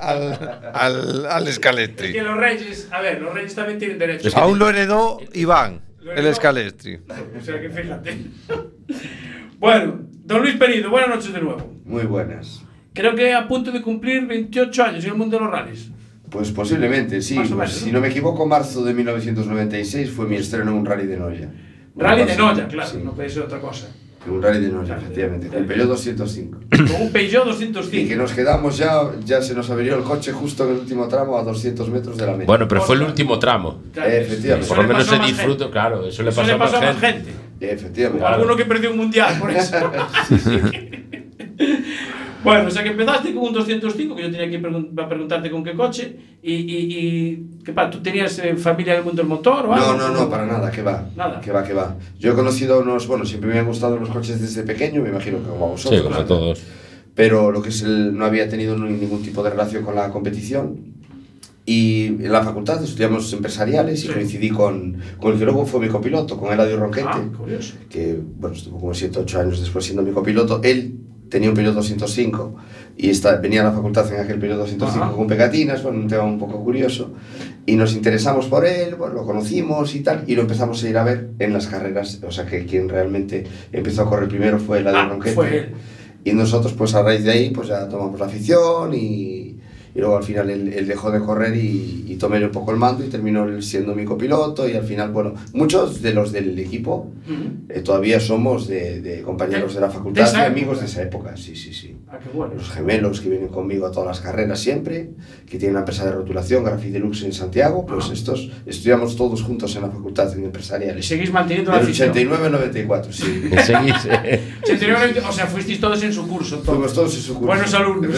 al Scalestri. Que los Reyes, a ver, los Reyes también tienen derecho. Aún lo heredó Iván, el Scalestri. O sea que fíjate. Bueno, don Luis Penido, buenas noches de nuevo. Muy buenas. Creo que a punto de cumplir 28 años en el mundo de los rallies. Pues posiblemente, sí. Más o Pues, menos, si no me equivoco, marzo de 1996 fue mi estreno en un rally de Noya. Rally de Noya, claro, Sí. no puede ser otra cosa. Un rally de Noya, efectivamente, con el Peugeot 205. Con un Peugeot Y 205. que nos quedamos ya se nos averió el coche justo en el último tramo a 200 metros de la meta. Bueno, pero fue el último tramo. Claro, efectivamente. eso Por lo le menos pasó a se más disfruta, gente. claro, eso le Eso pasó le pasó a más gente. Efectivamente. O alguno que perdió un mundial, por eso. Bueno, o sea que empezaste con un 205, que yo tenía que preguntarte con qué coche, y ¿qué pasa? ¿Tú tenías familia en el mundo del motor o algo? No, para nada, que va. Nada. Que va. Yo he conocido siempre me han gustado los coches desde pequeño, me imagino que como a vosotros. Sí, como a todos. Pero lo que es no había tenido ningún tipo de relación con la competición. Y en la facultad estudiamos empresariales y coincidí con el que luego fue mi copiloto, con Eladio Ronquete, curioso. Que estuvo como 7 o 8 años después siendo mi copiloto. Él tenía un Peugeot 205 y venía a la facultad en aquel Peugeot 205 con pegatinas, un tema un poco curioso. Y nos interesamos por él, lo conocimos y tal, y lo empezamos a ir a ver en las carreras. O sea que quien realmente empezó a correr primero fue Eladio Ronquete. Fue él. Y nosotros, pues a raíz de ahí, pues ya tomamos la afición y luego al final él dejó de correr y tomé yo un poco el mando y terminó él siendo mi copiloto y al final, muchos de los del equipo todavía somos de compañeros de la facultad y amigos de esa época, sí. Qué bueno. Los gemelos que vienen conmigo a todas las carreras siempre, que tienen una empresa de rotulación, Grafi Deluxe en Santiago, pues estos estudiamos todos juntos en la facultad en empresariales. ¿Y seguís manteniendo la Del afición? 89 al 94, sí. Seguís. 89, o sea, fuisteis todos en su curso. Fuimos todos en su curso. Buenos alumnos.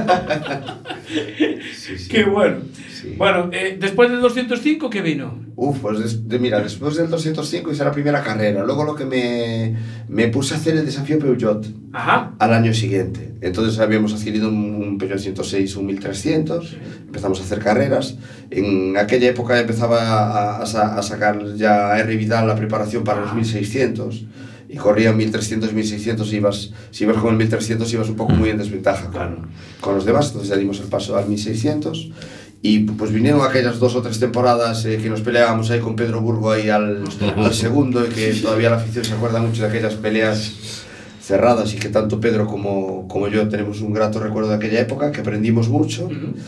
Sí. Qué bueno. Sí. Bueno, después del 205, ¿qué vino? Mira, después del 205 hice la primera carrera. Luego lo que me puse a hacer el desafío Peugeot al año siguiente. Entonces habíamos adquirido un Peugeot 106, un 1300. Empezamos a hacer carreras. En aquella época empezaba a sacar ya R. Vidal la preparación para los 1600. Y corrían 1300, 1600, si ibas con el 1300 ibas un poco muy en desventaja con los demás. Entonces ya dimos el paso al 1600. Y pues vinieron aquellas 2 o 3 temporadas que nos peleábamos ahí con Pedro Burgo ahí al segundo, y que todavía la afición se acuerda mucho de aquellas peleas cerradas, y que tanto Pedro como yo tenemos un grato recuerdo de aquella época, que aprendimos mucho.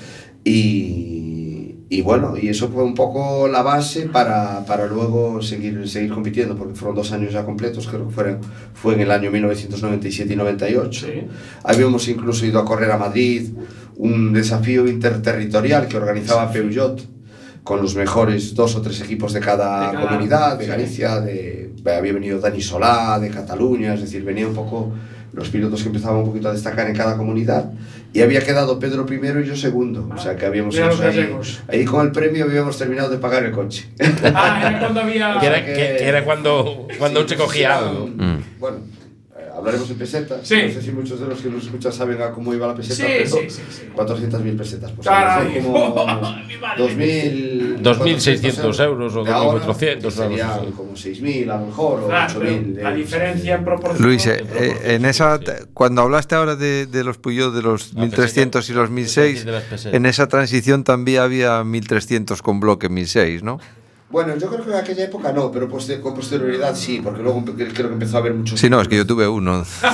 Y bueno, y eso fue un poco la base para luego seguir compitiendo, porque fueron 2 años ya completos, creo que fue en el año 1997 y 98. Sí. Habíamos incluso ido a correr a Madrid, un desafío interterritorial que organizaba Peugeot con los mejores 2 o 3 equipos de cada comunidad, de Galicia, había venido Dani Solá, de Cataluña, es decir, venía un poco los pilotos que empezaban un poquito a destacar en cada comunidad, y había quedado Pedro primero y yo segundo, o sea que habíamos hecho ahí con el premio habíamos terminado de pagar el coche. Era cuando había... que era cuando se cogía algo. Bueno, hablaremos en pesetas. Sí. No sé si muchos de los que nos escuchan saben a cómo iba la peseta, sí, pero 400.000 pesetas. Pues caray, como 2.600 euros o 2.400. Serían como 6.000 a lo mejor, o 8.000. La diferencia en proporción. Luis, en esa, cuando hablaste ahora de los Peugeot, de los 1.300 y los 1.600, en esa transición también había 1.300 con bloque 1.600, ¿no? Bueno, yo creo que en aquella época no, pero con posterioridad sí, porque luego creo que empezó a haber muchos... Sí, no, es que yo tuve uno. Empezó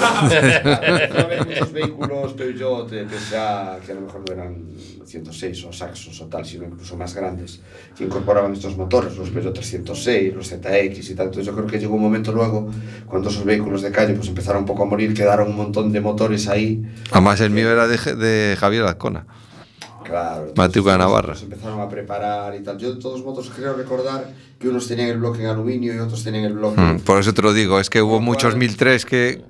a haber muchos vehículos Peugeot, PSA, que a lo mejor no eran 106 o Saxos o tal, sino incluso más grandes, que incorporaban estos motores, los Peugeot 306, los ZX y tal. Entonces yo creo que llegó un momento luego, cuando esos vehículos de calle pues empezaron un poco a morir, quedaron un montón de motores ahí. Además el mío era de Javier Azcona. Claro, Matuca Navarra. Se empezaron a preparar y tal. Yo de todos modos creo recordar que unos tenían el bloque en aluminio y otros tenían el bloque... Por eso te lo digo, es que hubo muchos 1003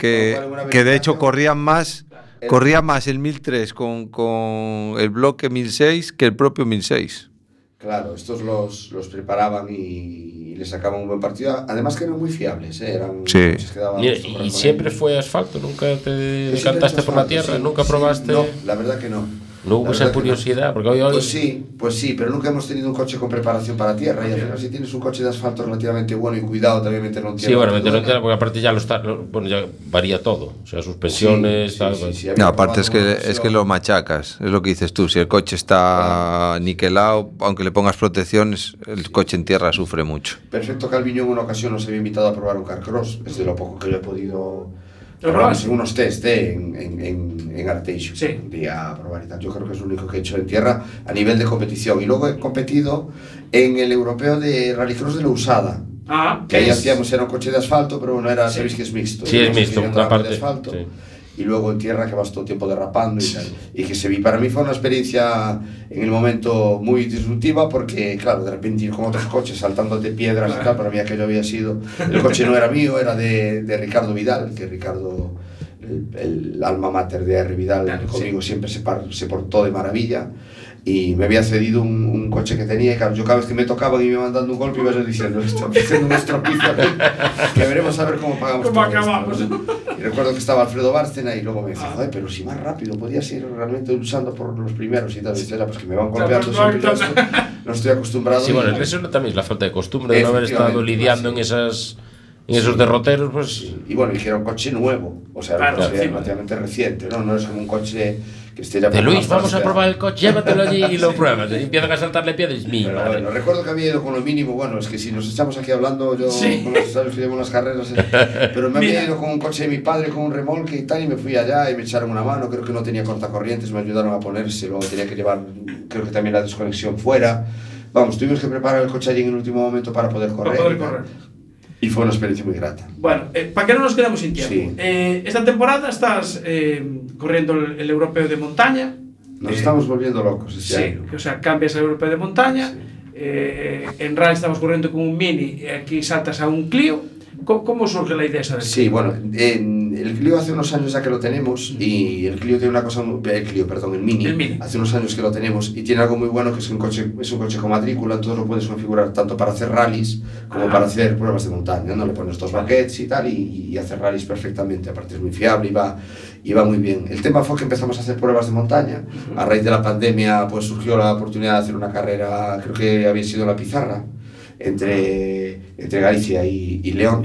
que de hecho corría más el 1003 con el bloque 1006 que el propio 1006. Claro, estos los preparaban y les sacaban un buen partido. Además que eran muy fiables, eran coches que daban... ¿Y siempre fue asfalto? ¿Nunca te decantaste por la tierra? Sí, ¿Nunca probaste...? No, la verdad que no. No hubo esa curiosidad, porque hoy... Pues sí, pero nunca hemos tenido un coche con preparación para tierra, y al final si tienes un coche de asfalto relativamente bueno y cuidado también meterlo en tierra. Sí, bueno, meterlo en tierra porque aparte ya ya varía todo, o sea, suspensiones... Sí, no, aparte es que lo machacas, es lo que dices tú, si el coche está niquelado, aunque le pongas protecciones, el coche en tierra sufre mucho. Perfecto Calviño en una ocasión nos había invitado a probar un carcross, es de lo poco que yo he podido... Probamos en unos test en Arteixo, un día a probar y tal. Yo creo que es lo único que he hecho en tierra a nivel de competición. Y luego he competido en el europeo de Rallycross de la Usada. Que ahí hacíamos, era un coche de asfalto, pero bueno, sabéis que es mixto. Sí, es mixto, una parte de asfalto. Sí. Y luego en tierra que vas todo el tiempo derrapando y tal. Y que para mí fue una experiencia en el momento muy disruptiva, porque claro, de repente ir con otros coches saltándote piedras y tal, para mí aquello había sido... El coche no era mío, era de Ricardo Vidal, que Ricardo el alma mater de R. Vidal, Claro, conmigo siempre se portó de maravilla. Y me había cedido un coche que tenía y claro, yo cada vez que me tocaban y me iban dando un golpe iba yo diciendo, estoy haciendo un estropicio aquí, que veremos a ver cómo pagamos ¿Cómo todo acabamos? esto, ¿no? Y recuerdo que estaba Alfredo Bárcena y luego me decía, joder, pero si más rápido, podías ir realmente luchando por los primeros y tal, y pues que me van golpeando siempre, yo no estoy acostumbrado. Sí, bueno, eso también es la falta de costumbre de no haber estado lidiando en esos derroteros, pues... Y bueno, y que era un coche nuevo, o sea, era un coche relativamente reciente, ¿no? No es como un coche que esté ya... De Luis, vamos a probar el coche, llévatelo allí y lo pruebas. Y empiezan a saltarle piedras, mío. Pero bueno, recuerdo que había ido con lo mínimo, bueno, es que si nos echamos aquí hablando, yo con los usuarios que llevo en las carreras, pero me había ido con un coche de mi padre, con un remolque y tal, y me fui allá y me echaron una mano, creo que no tenía cortacorrientes, me ayudaron a ponérselo, tenía que llevar, creo que también la desconexión fuera. Vamos, tuvimos que preparar el coche allí en el último momento para poder correr. Para poder correr. Y fue una experiencia muy grata. Bueno, para que no nos quedemos sin tiempo. Sí. Esta temporada estás corriendo el europeo de montaña. Nos estamos volviendo locos este año. O sea, cambias al europeo de montaña. Sí. En Rally estamos corriendo con un Mini y aquí saltas a un Clio. ¿Cómo surge la idea esa del Clio? Sí, bueno, el Clio hace unos años ya que lo tenemos y el Clio tiene una cosa, el Mini, hace unos años que lo tenemos y tiene algo muy bueno que es un coche con matrícula, entonces lo puedes configurar tanto para hacer rallies como para hacer pruebas de montaña, ¿no? Le pones dos baquets y tal y hacer rallies perfectamente, aparte es muy fiable y va muy bien. El tema fue que empezamos a hacer pruebas de montaña, a raíz de la pandemia pues surgió la oportunidad de hacer una carrera, creo que había sido la Pizarra, entre Galicia y León.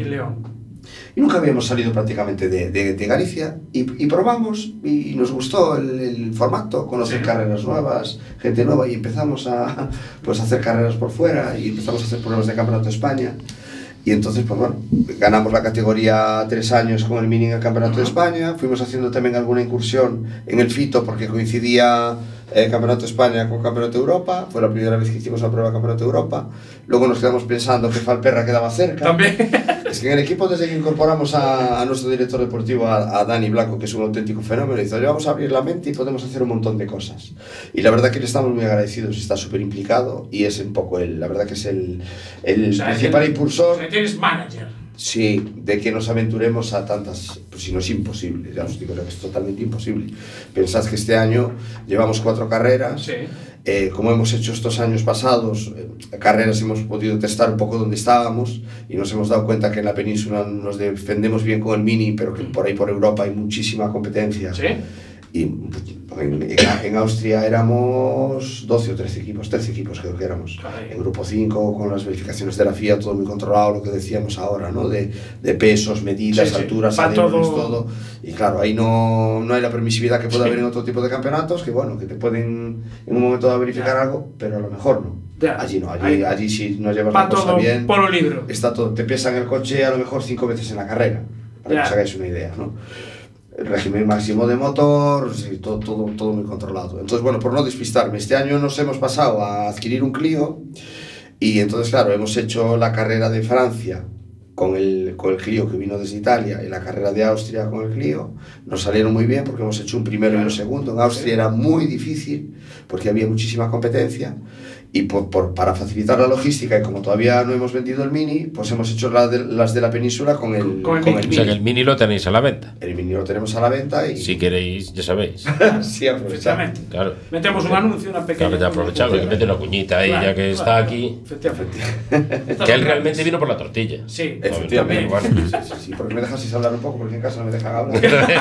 Y nunca habíamos salido prácticamente de Galicia y probamos y nos gustó el formato, conocer carreras nuevas, gente nueva y empezamos a hacer carreras por fuera y empezamos a hacer pruebas de Campeonato de España. Y entonces, pues bueno, ganamos la categoría 3 años con el Mini en el Campeonato de España, fuimos haciendo también alguna incursión en el Fito porque coincidía Campeonato de España con Campeonato de Europa, fue la primera vez que hicimos la prueba de Campeonato de Europa, luego nos quedamos pensando que Falperra quedaba cerca. También. Es que en el equipo desde que incorporamos a nuestro director deportivo, a Dani Blanco, que es un auténtico fenómeno, dice, oye, vamos a abrir la mente y podemos hacer un montón de cosas. Y la verdad que le estamos muy agradecidos, está súper implicado y es un poco la verdad que es el principal impulsor. Tienes manager. Sí, de que nos aventuremos a tantas, pues si no es imposible, ya os digo que es totalmente imposible. Pensad que este año llevamos 4 carreras, como hemos hecho estos años pasados, carreras hemos podido testar un poco dónde estábamos y nos hemos dado cuenta que en la península nos defendemos bien con el Mini, pero que por ahí por Europa hay muchísima competencia. ¿Sí? Y en Austria éramos 12 o 13 equipos creo que éramos. En grupo 5, con las verificaciones de la FIA, todo muy controlado, lo que decíamos ahora, ¿no? De pesos, medidas, alturas, alerones, todo. Y claro, ahí no hay la permisividad que puede haber en otro tipo de campeonatos, que bueno, que te pueden en un momento dado verificar algo, pero a lo mejor no. Allí no, allí si no llevas la cosa bien, polo libro. Está todo, te pesan el coche a lo mejor 5 veces en la carrera, para que os hagáis una idea, ¿no? El régimen máximo de motor, sí, todo muy controlado. Entonces, bueno, por no despistarme, este año nos hemos pasado a adquirir un Clio y entonces, claro, hemos hecho la carrera de Francia con el Clio que vino desde Italia y la carrera de Austria con el Clio. Nos salieron muy bien porque hemos hecho un primero y un segundo. En Austria era muy difícil porque había muchísima competencia y para facilitar la logística y como todavía no hemos vendido el Mini, pues hemos hecho las de la península con el Mini. O sea que el Mini lo tenéis a la venta. El Mini lo tenemos a la venta y... Si queréis, ya sabéis. Sí, aprovechamos. Claro. Metemos un anuncio, una pequeña... Claro, ya aprovechamos, que mete una cuñita ahí, ya que está aquí. Efectivamente. Que él realmente vino por la tortilla. Sí, efectivamente. también. Sí, porque me dejas hablar un poco, porque en casa no me dejan hablar.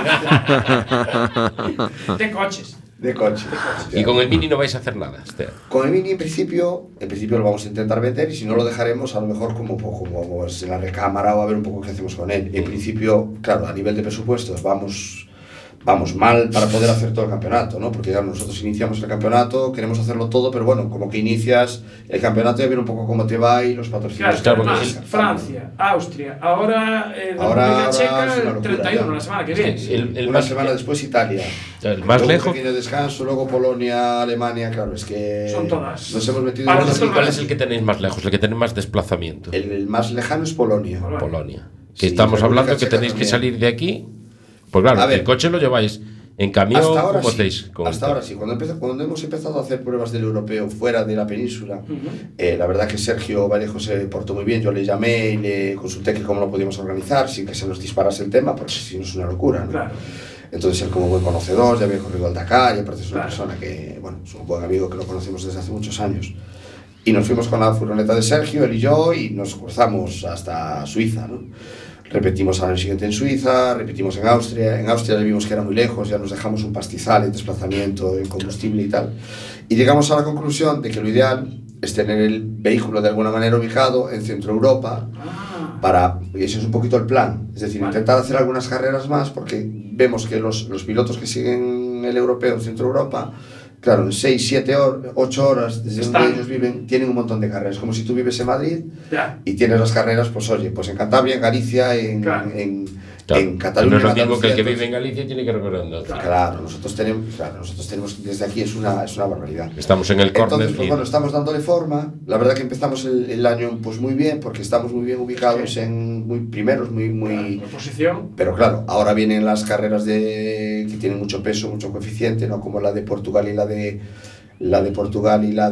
De coches. De coche. Y con el Mini no vais a hacer nada. Con el Mini en principio lo vamos a intentar vender y si no lo dejaremos a lo mejor como en la recámara o a ver un poco qué hacemos con él. En principio, claro, a nivel de presupuestos vamos mal para poder hacer todo el campeonato, ¿no? Porque ya nosotros iniciamos el campeonato, queremos hacerlo todo, pero bueno, como que inicias el campeonato y ver un poco cómo te va y los patrocinios. Claro, Francia, Austria, ahora República Checa, el 31, la semana que viene. Una semana después Italia. El más luego lejos. Un pequeño descanso, luego Polonia, Alemania, claro, es que... Son todas. Nos hemos metido ¿Cuál es el que tenéis más lejos, el que tenéis más desplazamiento? El más lejano es Polonia. Polonia. Que estamos hablando que tenéis que salir de aquí. Pues claro, el coche lo lleváis En camión, hasta ahora ¿cómo sí, hacéis con hasta ahora sí. Cuando hemos empezado a hacer pruebas del europeo fuera de la península, la verdad que Sergio Vallejo se portó muy bien. Yo le llamé y le consulté que cómo lo podíamos organizar sin que se nos disparase el tema, porque si no es una locura, ¿no? Claro. Entonces él, como buen conocedor, ya había corrido al Dakar y aparte es una persona que, bueno, es un buen amigo que lo conocemos desde hace muchos años. Y nos fuimos con la furgoneta de Sergio, él y yo, y nos cruzamos hasta Suiza, ¿no? Repetimos al año siguiente en Suiza, repetimos en Austria. En Austria le vimos que era muy lejos, ya nos dejamos un pastizal en desplazamiento, en combustible y tal. Y llegamos a la conclusión de que lo ideal es tener el vehículo de alguna manera ubicado en Centro Europa, y ese es un poquito el plan. Es decir, intentar hacer algunas carreras más, porque vemos que los pilotos que siguen el europeo en Centro Europa, claro, en 6, 7, 8 horas desde donde ellos viven, tienen un montón de carreras. Como si tú vives en Madrid y tienes las carreras, pues oye, pues en Cantabria, en Galicia, en Cataluña. No es lo mismo que el que vive en Galicia tiene que recorrer andando. Claro, nosotros tenemos desde aquí es una barbaridad. Estamos en el córner. Entonces, pues bueno, estamos dándole forma. La verdad que empezamos el año pues muy bien, porque estamos muy bien ubicados en primeros, muy posición. Pero claro, ahora vienen las carreras que tienen mucho peso, mucho coeficiente, ¿no? Como la de Portugal y la de Portugal y la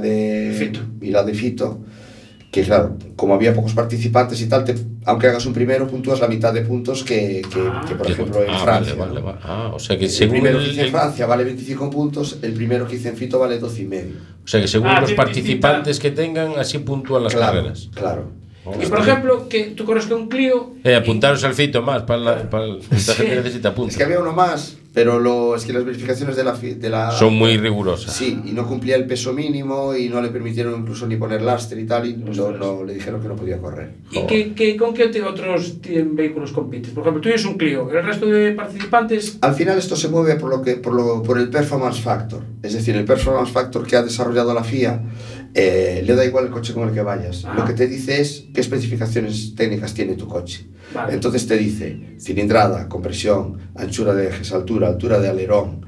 de Fito. Que claro, como había pocos participantes y tal, aunque hagas un primero, puntúas la mitad de puntos que por ejemplo, en Francia. Vale. O sea que el primero que hice en Francia vale 25 puntos, el primero que hice en Fito vale 12,5. O sea que según los participantes que tengan, así puntúan las carreras. Claro. Y por ejemplo, que tú corres con un Clio. Apuntaros al Fito más, para esta gente necesita puntos. Es que había uno más, pero es que las verificaciones de la son muy rigurosas. Sí, y no cumplía el peso mínimo y no le permitieron incluso ni poner lastre y tal, y no le dijeron que no podía correr. ¿Y con qué otros vehículos compites? Por ejemplo, tú eres un Clio, ¿el resto de participantes? Al final esto se mueve por el performance factor, es decir, el performance factor que ha desarrollado la FIA. Le da igual el coche con el que vayas. Lo que te dice es qué especificaciones técnicas tiene tu coche. Entonces te dice cilindrada, compresión, anchura de ejes, altura de alerón,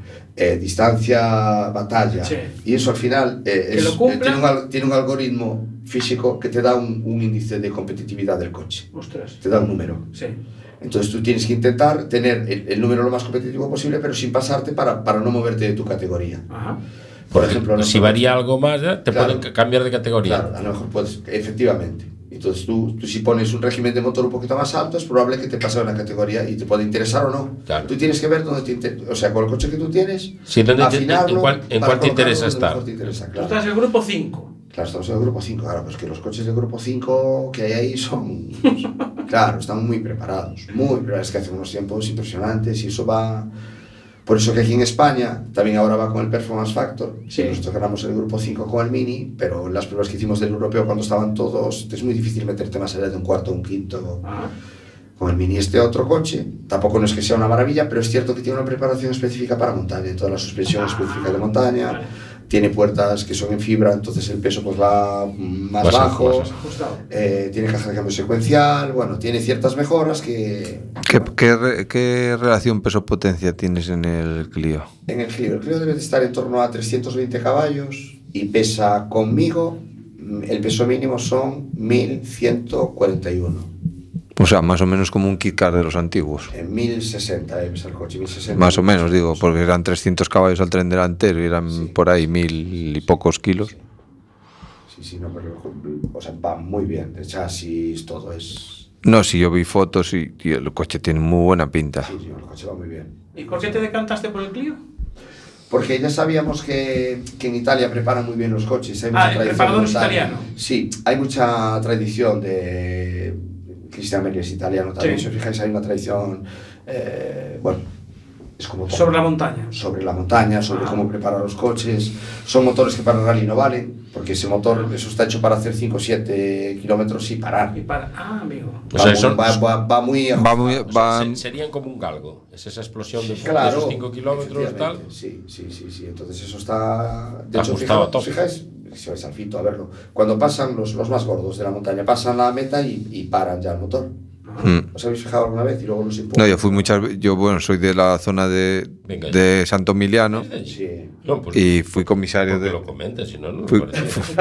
distancia, batalla. Y eso al final tiene un algoritmo físico que te da un índice de competitividad del coche. Te da un número. Entonces tú tienes que intentar tener el número lo más competitivo posible, pero sin pasarte para no moverte de tu categoría. Por ejemplo, si varía algo más, te pueden cambiar de categoría. Claro, a lo mejor puedes, efectivamente. Entonces tú si pones un régimen de motor un poquito más alto, es probable que te pase una categoría y te puede interesar o no. Claro. Tú tienes que ver dónde te interesa, o sea, con el coche que tú tienes, ¿en cuál te interesa estar? Tú estás en el grupo 5. Claro, estamos en el grupo 5, claro, pues que los coches del grupo 5 que hay ahí son, claro, están muy preparados, es que hacen unos tiempos impresionantes y eso va. Por eso que aquí en España también ahora va con el Performance Factor. Nosotros ganamos el grupo 5 con el Mini, pero en las pruebas que hicimos del europeo cuando estaban todos, es muy difícil meterte más allá de un cuarto o un quinto. Con el Mini otro coche, tampoco no es que sea una maravilla, pero es cierto que tiene una preparación específica para montaña, toda la suspensión específica de montaña, tiene puertas que son en fibra, entonces el peso pues va más bajo, tiene caja de cambio secuencial, bueno, tiene ciertas mejoras que... ¿Qué relación peso-potencia tienes en el Clio? En el Clio debe de estar en torno a 320 caballos y pesa conmigo, el peso mínimo son 1141. O sea, más o menos como un Kit Car de los antiguos. En 1060 pesa el coche, 1060. Más o menos, digo, porque eran 300 caballos al tren delantero y eran por ahí 1000 y pocos kilos. Sí, no, pero o sea, va muy bien, de chasis, todo es... No, sí, yo vi fotos y el coche tiene muy buena pinta. Sí, el coche va muy bien. ¿Y por qué te decantaste por el Clio? Porque ya sabíamos que en Italia preparan muy bien los coches. Hay mucha el preparador es italiano. Sí, hay mucha tradición de... Cristian Meri es italiano también, si os fijáis hay una tradición, bueno, es como todo. Sobre la montaña. Sobre la montaña, sobre cómo preparar los coches. Son motores que para el rally no valen, porque ese motor, eso está hecho para hacer 5 o 7 kilómetros y parar. Amigo. O sea, va muy... Serían como un galgo, es esa explosión de esos 5 kilómetros, tal. Sí, entonces eso está... De hecho, fijáis, si vais al Fito a verlo, cuando pasan los más gordos de la montaña, pasan la meta y paran ya el motor. ¿Os habéis fijado alguna vez? Y luego los empujan. No, yo fui muchas veces, soy de la zona de Santo Emiliano. Sí. No, pues, y fui comisario de... lo comentes, si no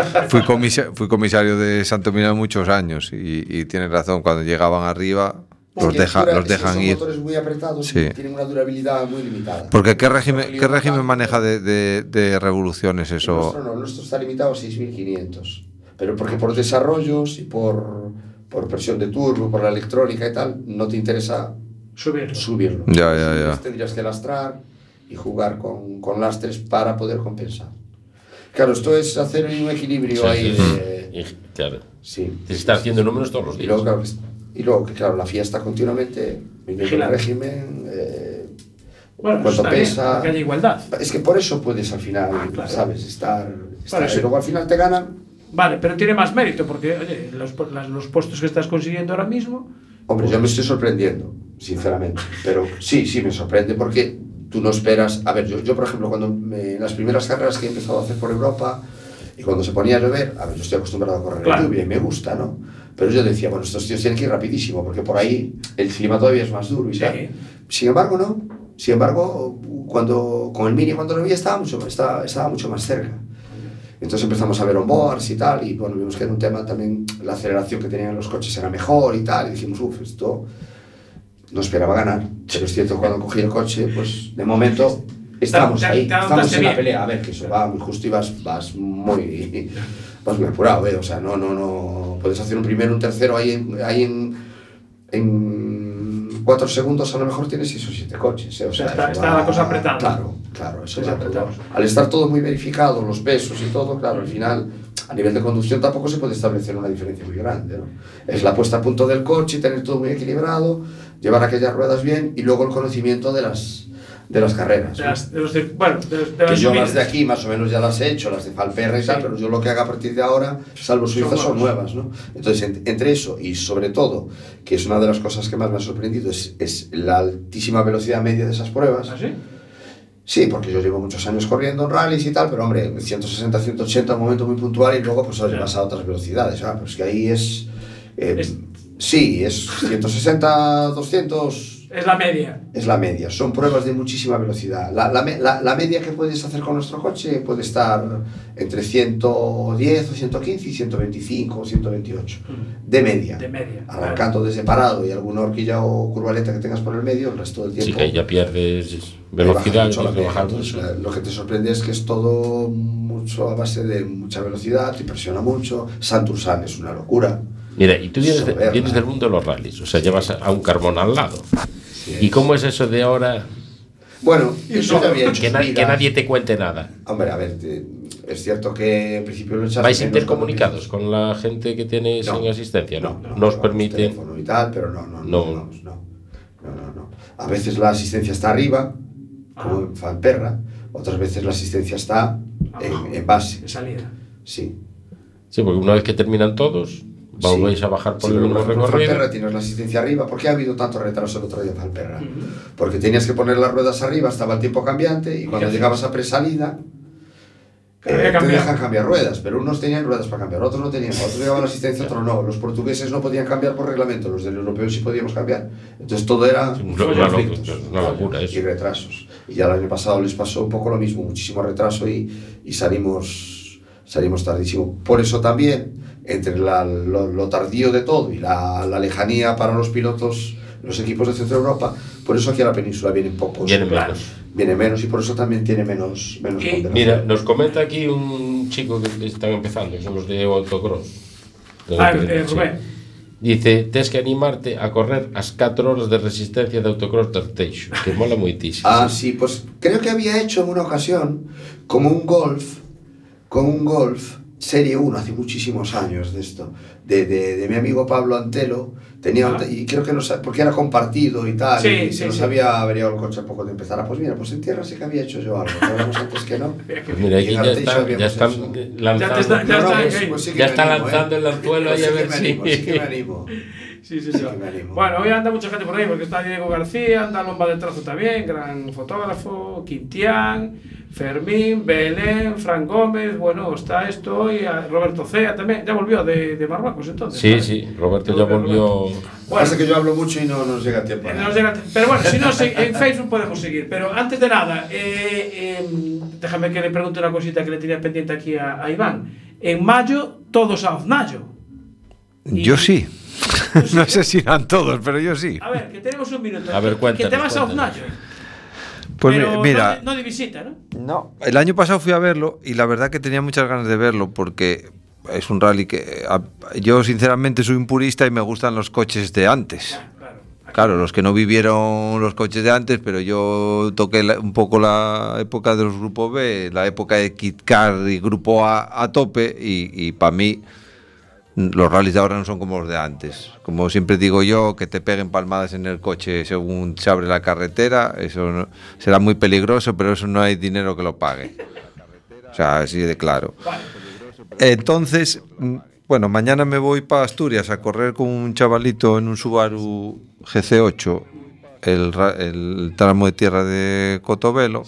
fui comisario de Santo Emiliano muchos años y tienes razón, cuando llegaban arriba los dejan son ir. motores muy apretados Sí. y tienen una durabilidad muy limitada. Porque ¿qué régimen maneja de revoluciones eso? El nuestro está limitado a 6.500. Pero porque por desarrollos y por presión de turbo, por la electrónica y tal, no te interesa subirlo. Ya. Tendrías que lastrar y jugar con lastres para poder compensar. Claro, esto es hacer un equilibrio ahí. Claro. Sí. Se está haciendo números todos los días. Y luego, claro, la FIA está continuamente viviendo el régimen. Bueno, cuánto pesa. Que haya igualdad. Es que por eso puedes al final, ¿sabes? Estar Claro, y luego al final te ganan. Vale, pero tiene más mérito porque, oye, los puestos que estás consiguiendo ahora mismo. Hombre, yo me estoy sorprendiendo, sinceramente. Pero sí, me sorprende porque tú no esperas. A ver, yo por ejemplo, en las primeras carreras que he empezado a hacer por Europa y cuando se ponía a llover, a ver, yo estoy acostumbrado a correr en lluvia y me gusta, ¿no? Pero yo decía, bueno, estos tíos tienen que ir rapidísimo porque por ahí el clima todavía es más duro y tal. Sin embargo, no. Sin embargo, con el Mini cuando lo vi estaba mucho más cerca. Entonces empezamos a ver onboards y tal, y bueno, vimos que era un tema también, la aceleración que tenían los coches era mejor y tal, y dijimos, esto no esperaba ganar, pero es cierto que cuando cogí el coche, pues de momento estamos ahí, estamos en la pelea, a ver, que eso va muy justo y vas muy apurado, o sea, no, puedes hacer un primero, un tercero ahí en 4 segundos a lo mejor tienes 6 o 7 coches, o sea está la cosa apretada. Claro, eso va todo. Al estar todo muy verificado, los pesos y todo, claro, al final, a nivel de conducción tampoco se puede establecer una diferencia muy grande, ¿no? Es la puesta a punto del coche, tener todo muy equilibrado, llevar aquellas ruedas bien y luego el conocimiento de las carreras. Que yo las de aquí más o menos ya las he hecho, las de Falperra y tal, pero yo lo que haga a partir de ahora, salvo Suiza, son nuevas, ¿no? Entonces, entre eso y sobre todo, que es una de las cosas que más me ha sorprendido, es la altísima velocidad media de esas pruebas. ¿Ah, sí? Sí, porque yo llevo muchos años corriendo en rallies y tal, pero hombre, 160, 180 un momento muy puntual y luego pues vas a otras velocidades, pero es que ahí es... Sí, es 160, 200... Es la media. Es la media, son pruebas de muchísima velocidad. La media que puedes hacer con nuestro coche puede estar entre 110 o 115 y 125 o 128. De media. Arrancando desde parado y alguna horquilla o curvaleta que tengas por el medio, el resto del tiempo... Sí, que ya pierdes velocidad. Lo que te sorprende es que es todo mucho a base de mucha velocidad, te impresiona mucho. Santursan es una locura. Mira, y tú vienes del mundo de los rallies, o sea, llevas a un carbón al lado. Sí, ¿y cómo es eso de ahora? Bueno, eso ya había hecho que nadie te cuente nada. Hombre, a ver, es cierto que en principio lo echas. ¿Vais intercomunicados con la gente que tiene sin asistencia? No os permite. Teléfono y tal, pero no. A veces la asistencia está arriba, como en Falperra, otras veces la asistencia está en base. En salida. Sí. Sí, porque una vez que terminan todos, vais a bajar por el mismo recorrido. En Falperra tienes la asistencia arriba. ¿Por qué ha habido tanto retraso el otro día en Falperra? Porque tenías que poner las ruedas arriba, estaba el tiempo cambiante y cuando llegabas a presalida te dejan cambiar ruedas, pero unos tenían ruedas para cambiar, otros no tenían, otros llevaban la asistencia, otros no. Los portugueses no podían cambiar por reglamento, los del europeo sí podíamos cambiar. Entonces todo era una locura eso. Y retrasos. Y ya el año pasado les pasó un poco lo mismo, muchísimo retraso y salimos tardísimo. Por eso también, entre lo tardío de todo y la lejanía para los pilotos, los equipos de Centro Europa, por eso aquí a la península vienen pocos. Viene menos y por eso también tiene menos ponderación. Mira, nos comenta aquí un chico que están empezando, que son los de autocross. Rubén. Dice, tienes que animarte a correr as 4 horas de resistencia de autocross de Arteixo, que mola moitísimo. Sí, pues creo que había hecho en una ocasión con un Golf Serie 1 hace muchísimos años de esto, de mi amigo Pablo Antelo, y creo que porque era compartido y tal, se nos había averiado el coche a poco de empezar. Pues mira, pues en tierra sí que había hecho yo algo, hablamos antes que no. Pues mira, aquí ya están lanzando el anzuelo ahí a ver si... Sí que me animo. Sí. Bueno, hoy anda mucha gente por ahí, porque está Diego García, anda Lomba de Trazo también, gran fotógrafo, Quintián, Fermín, Belén, Fran Gómez, bueno, está esto hoy, Roberto Cea también, ya volvió de Marruecos entonces. Sí, Roberto ya volvió. Bueno, pasa que yo hablo mucho y no nos llega tiempo. Pero bueno, si no, en Facebook podemos seguir. Pero antes de nada, déjame que le pregunte una cosita que le tenía pendiente aquí a Iván. En mayo, todos a Oznayo. Yo sí. No sé si eran todos, pero yo sí. A ver, que tenemos un minuto. A ver, Que te vas a cuéntanos. Oznayo. Pues Pero mira, no de visita, ¿no? no, el año pasado fui a verlo y la verdad que tenía muchas ganas de verlo porque es un rally que yo sinceramente soy un purista y me gustan los coches de antes. Claro, los que no vivieron los coches de antes, pero yo toqué un poco la época de los Grupo B, la época de Kit Kat y Grupo A tope y para mí los rallies de ahora no son como los de antes. Como siempre digo yo, que te peguen palmadas en el coche según se abre la carretera, eso será muy peligroso, pero eso no hay dinero que lo pague. O sea, así de claro. Entonces, bueno, mañana me voy para Asturias a correr con un chavalito en un Subaru GC8, el tramo de tierra de Cotobelo.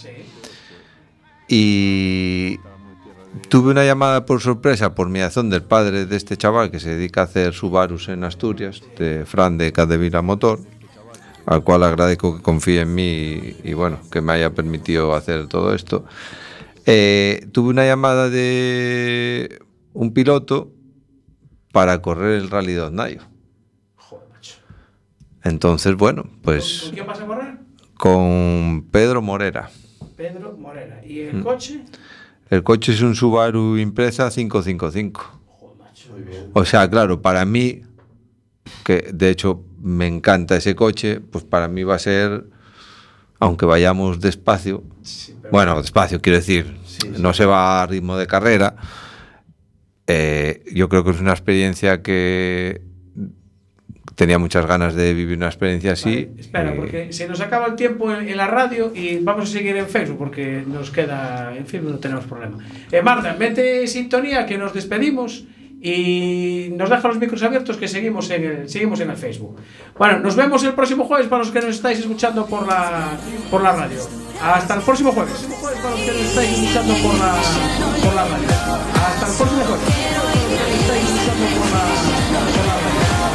Y tuve una llamada por sorpresa por mediación del padre de este chaval que se dedica a hacer Subarus en Asturias, de Fran de Cadevila Motor, al cual agradezco que confíe en mí y bueno, que me haya permitido hacer todo esto. Tuve una llamada de un piloto para correr el Rally de Oznayo. Joder, macho. Entonces, bueno, pues ¿Con quién vas a correr? con Pedro Morera. Pedro Morera. ¿Y el coche? El coche es un Subaru Impreza 555. Joder, macho. Muy bien. O sea, claro, para mí, que de hecho me encanta ese coche, pues para mí va a ser, aunque vayamos despacio, Sí, pero bueno, despacio quiero decir, no se va a ritmo de carrera, yo creo que es una experiencia que tenía muchas ganas de vivir una experiencia así. Vale, espera, porque se nos acaba el tiempo en la radio y vamos a seguir en Facebook porque nos queda, en fin, no tenemos problema. Marta, vete sintonía que nos despedimos y nos deja los micros abiertos que seguimos en el Facebook. Bueno, nos vemos el próximo jueves para los que nos estáis escuchando por la radio. Hasta el próximo jueves. Para los que nos estáis escuchando por la radio. Hasta el próximo jueves. Para los que nos estáis escuchando por la radio.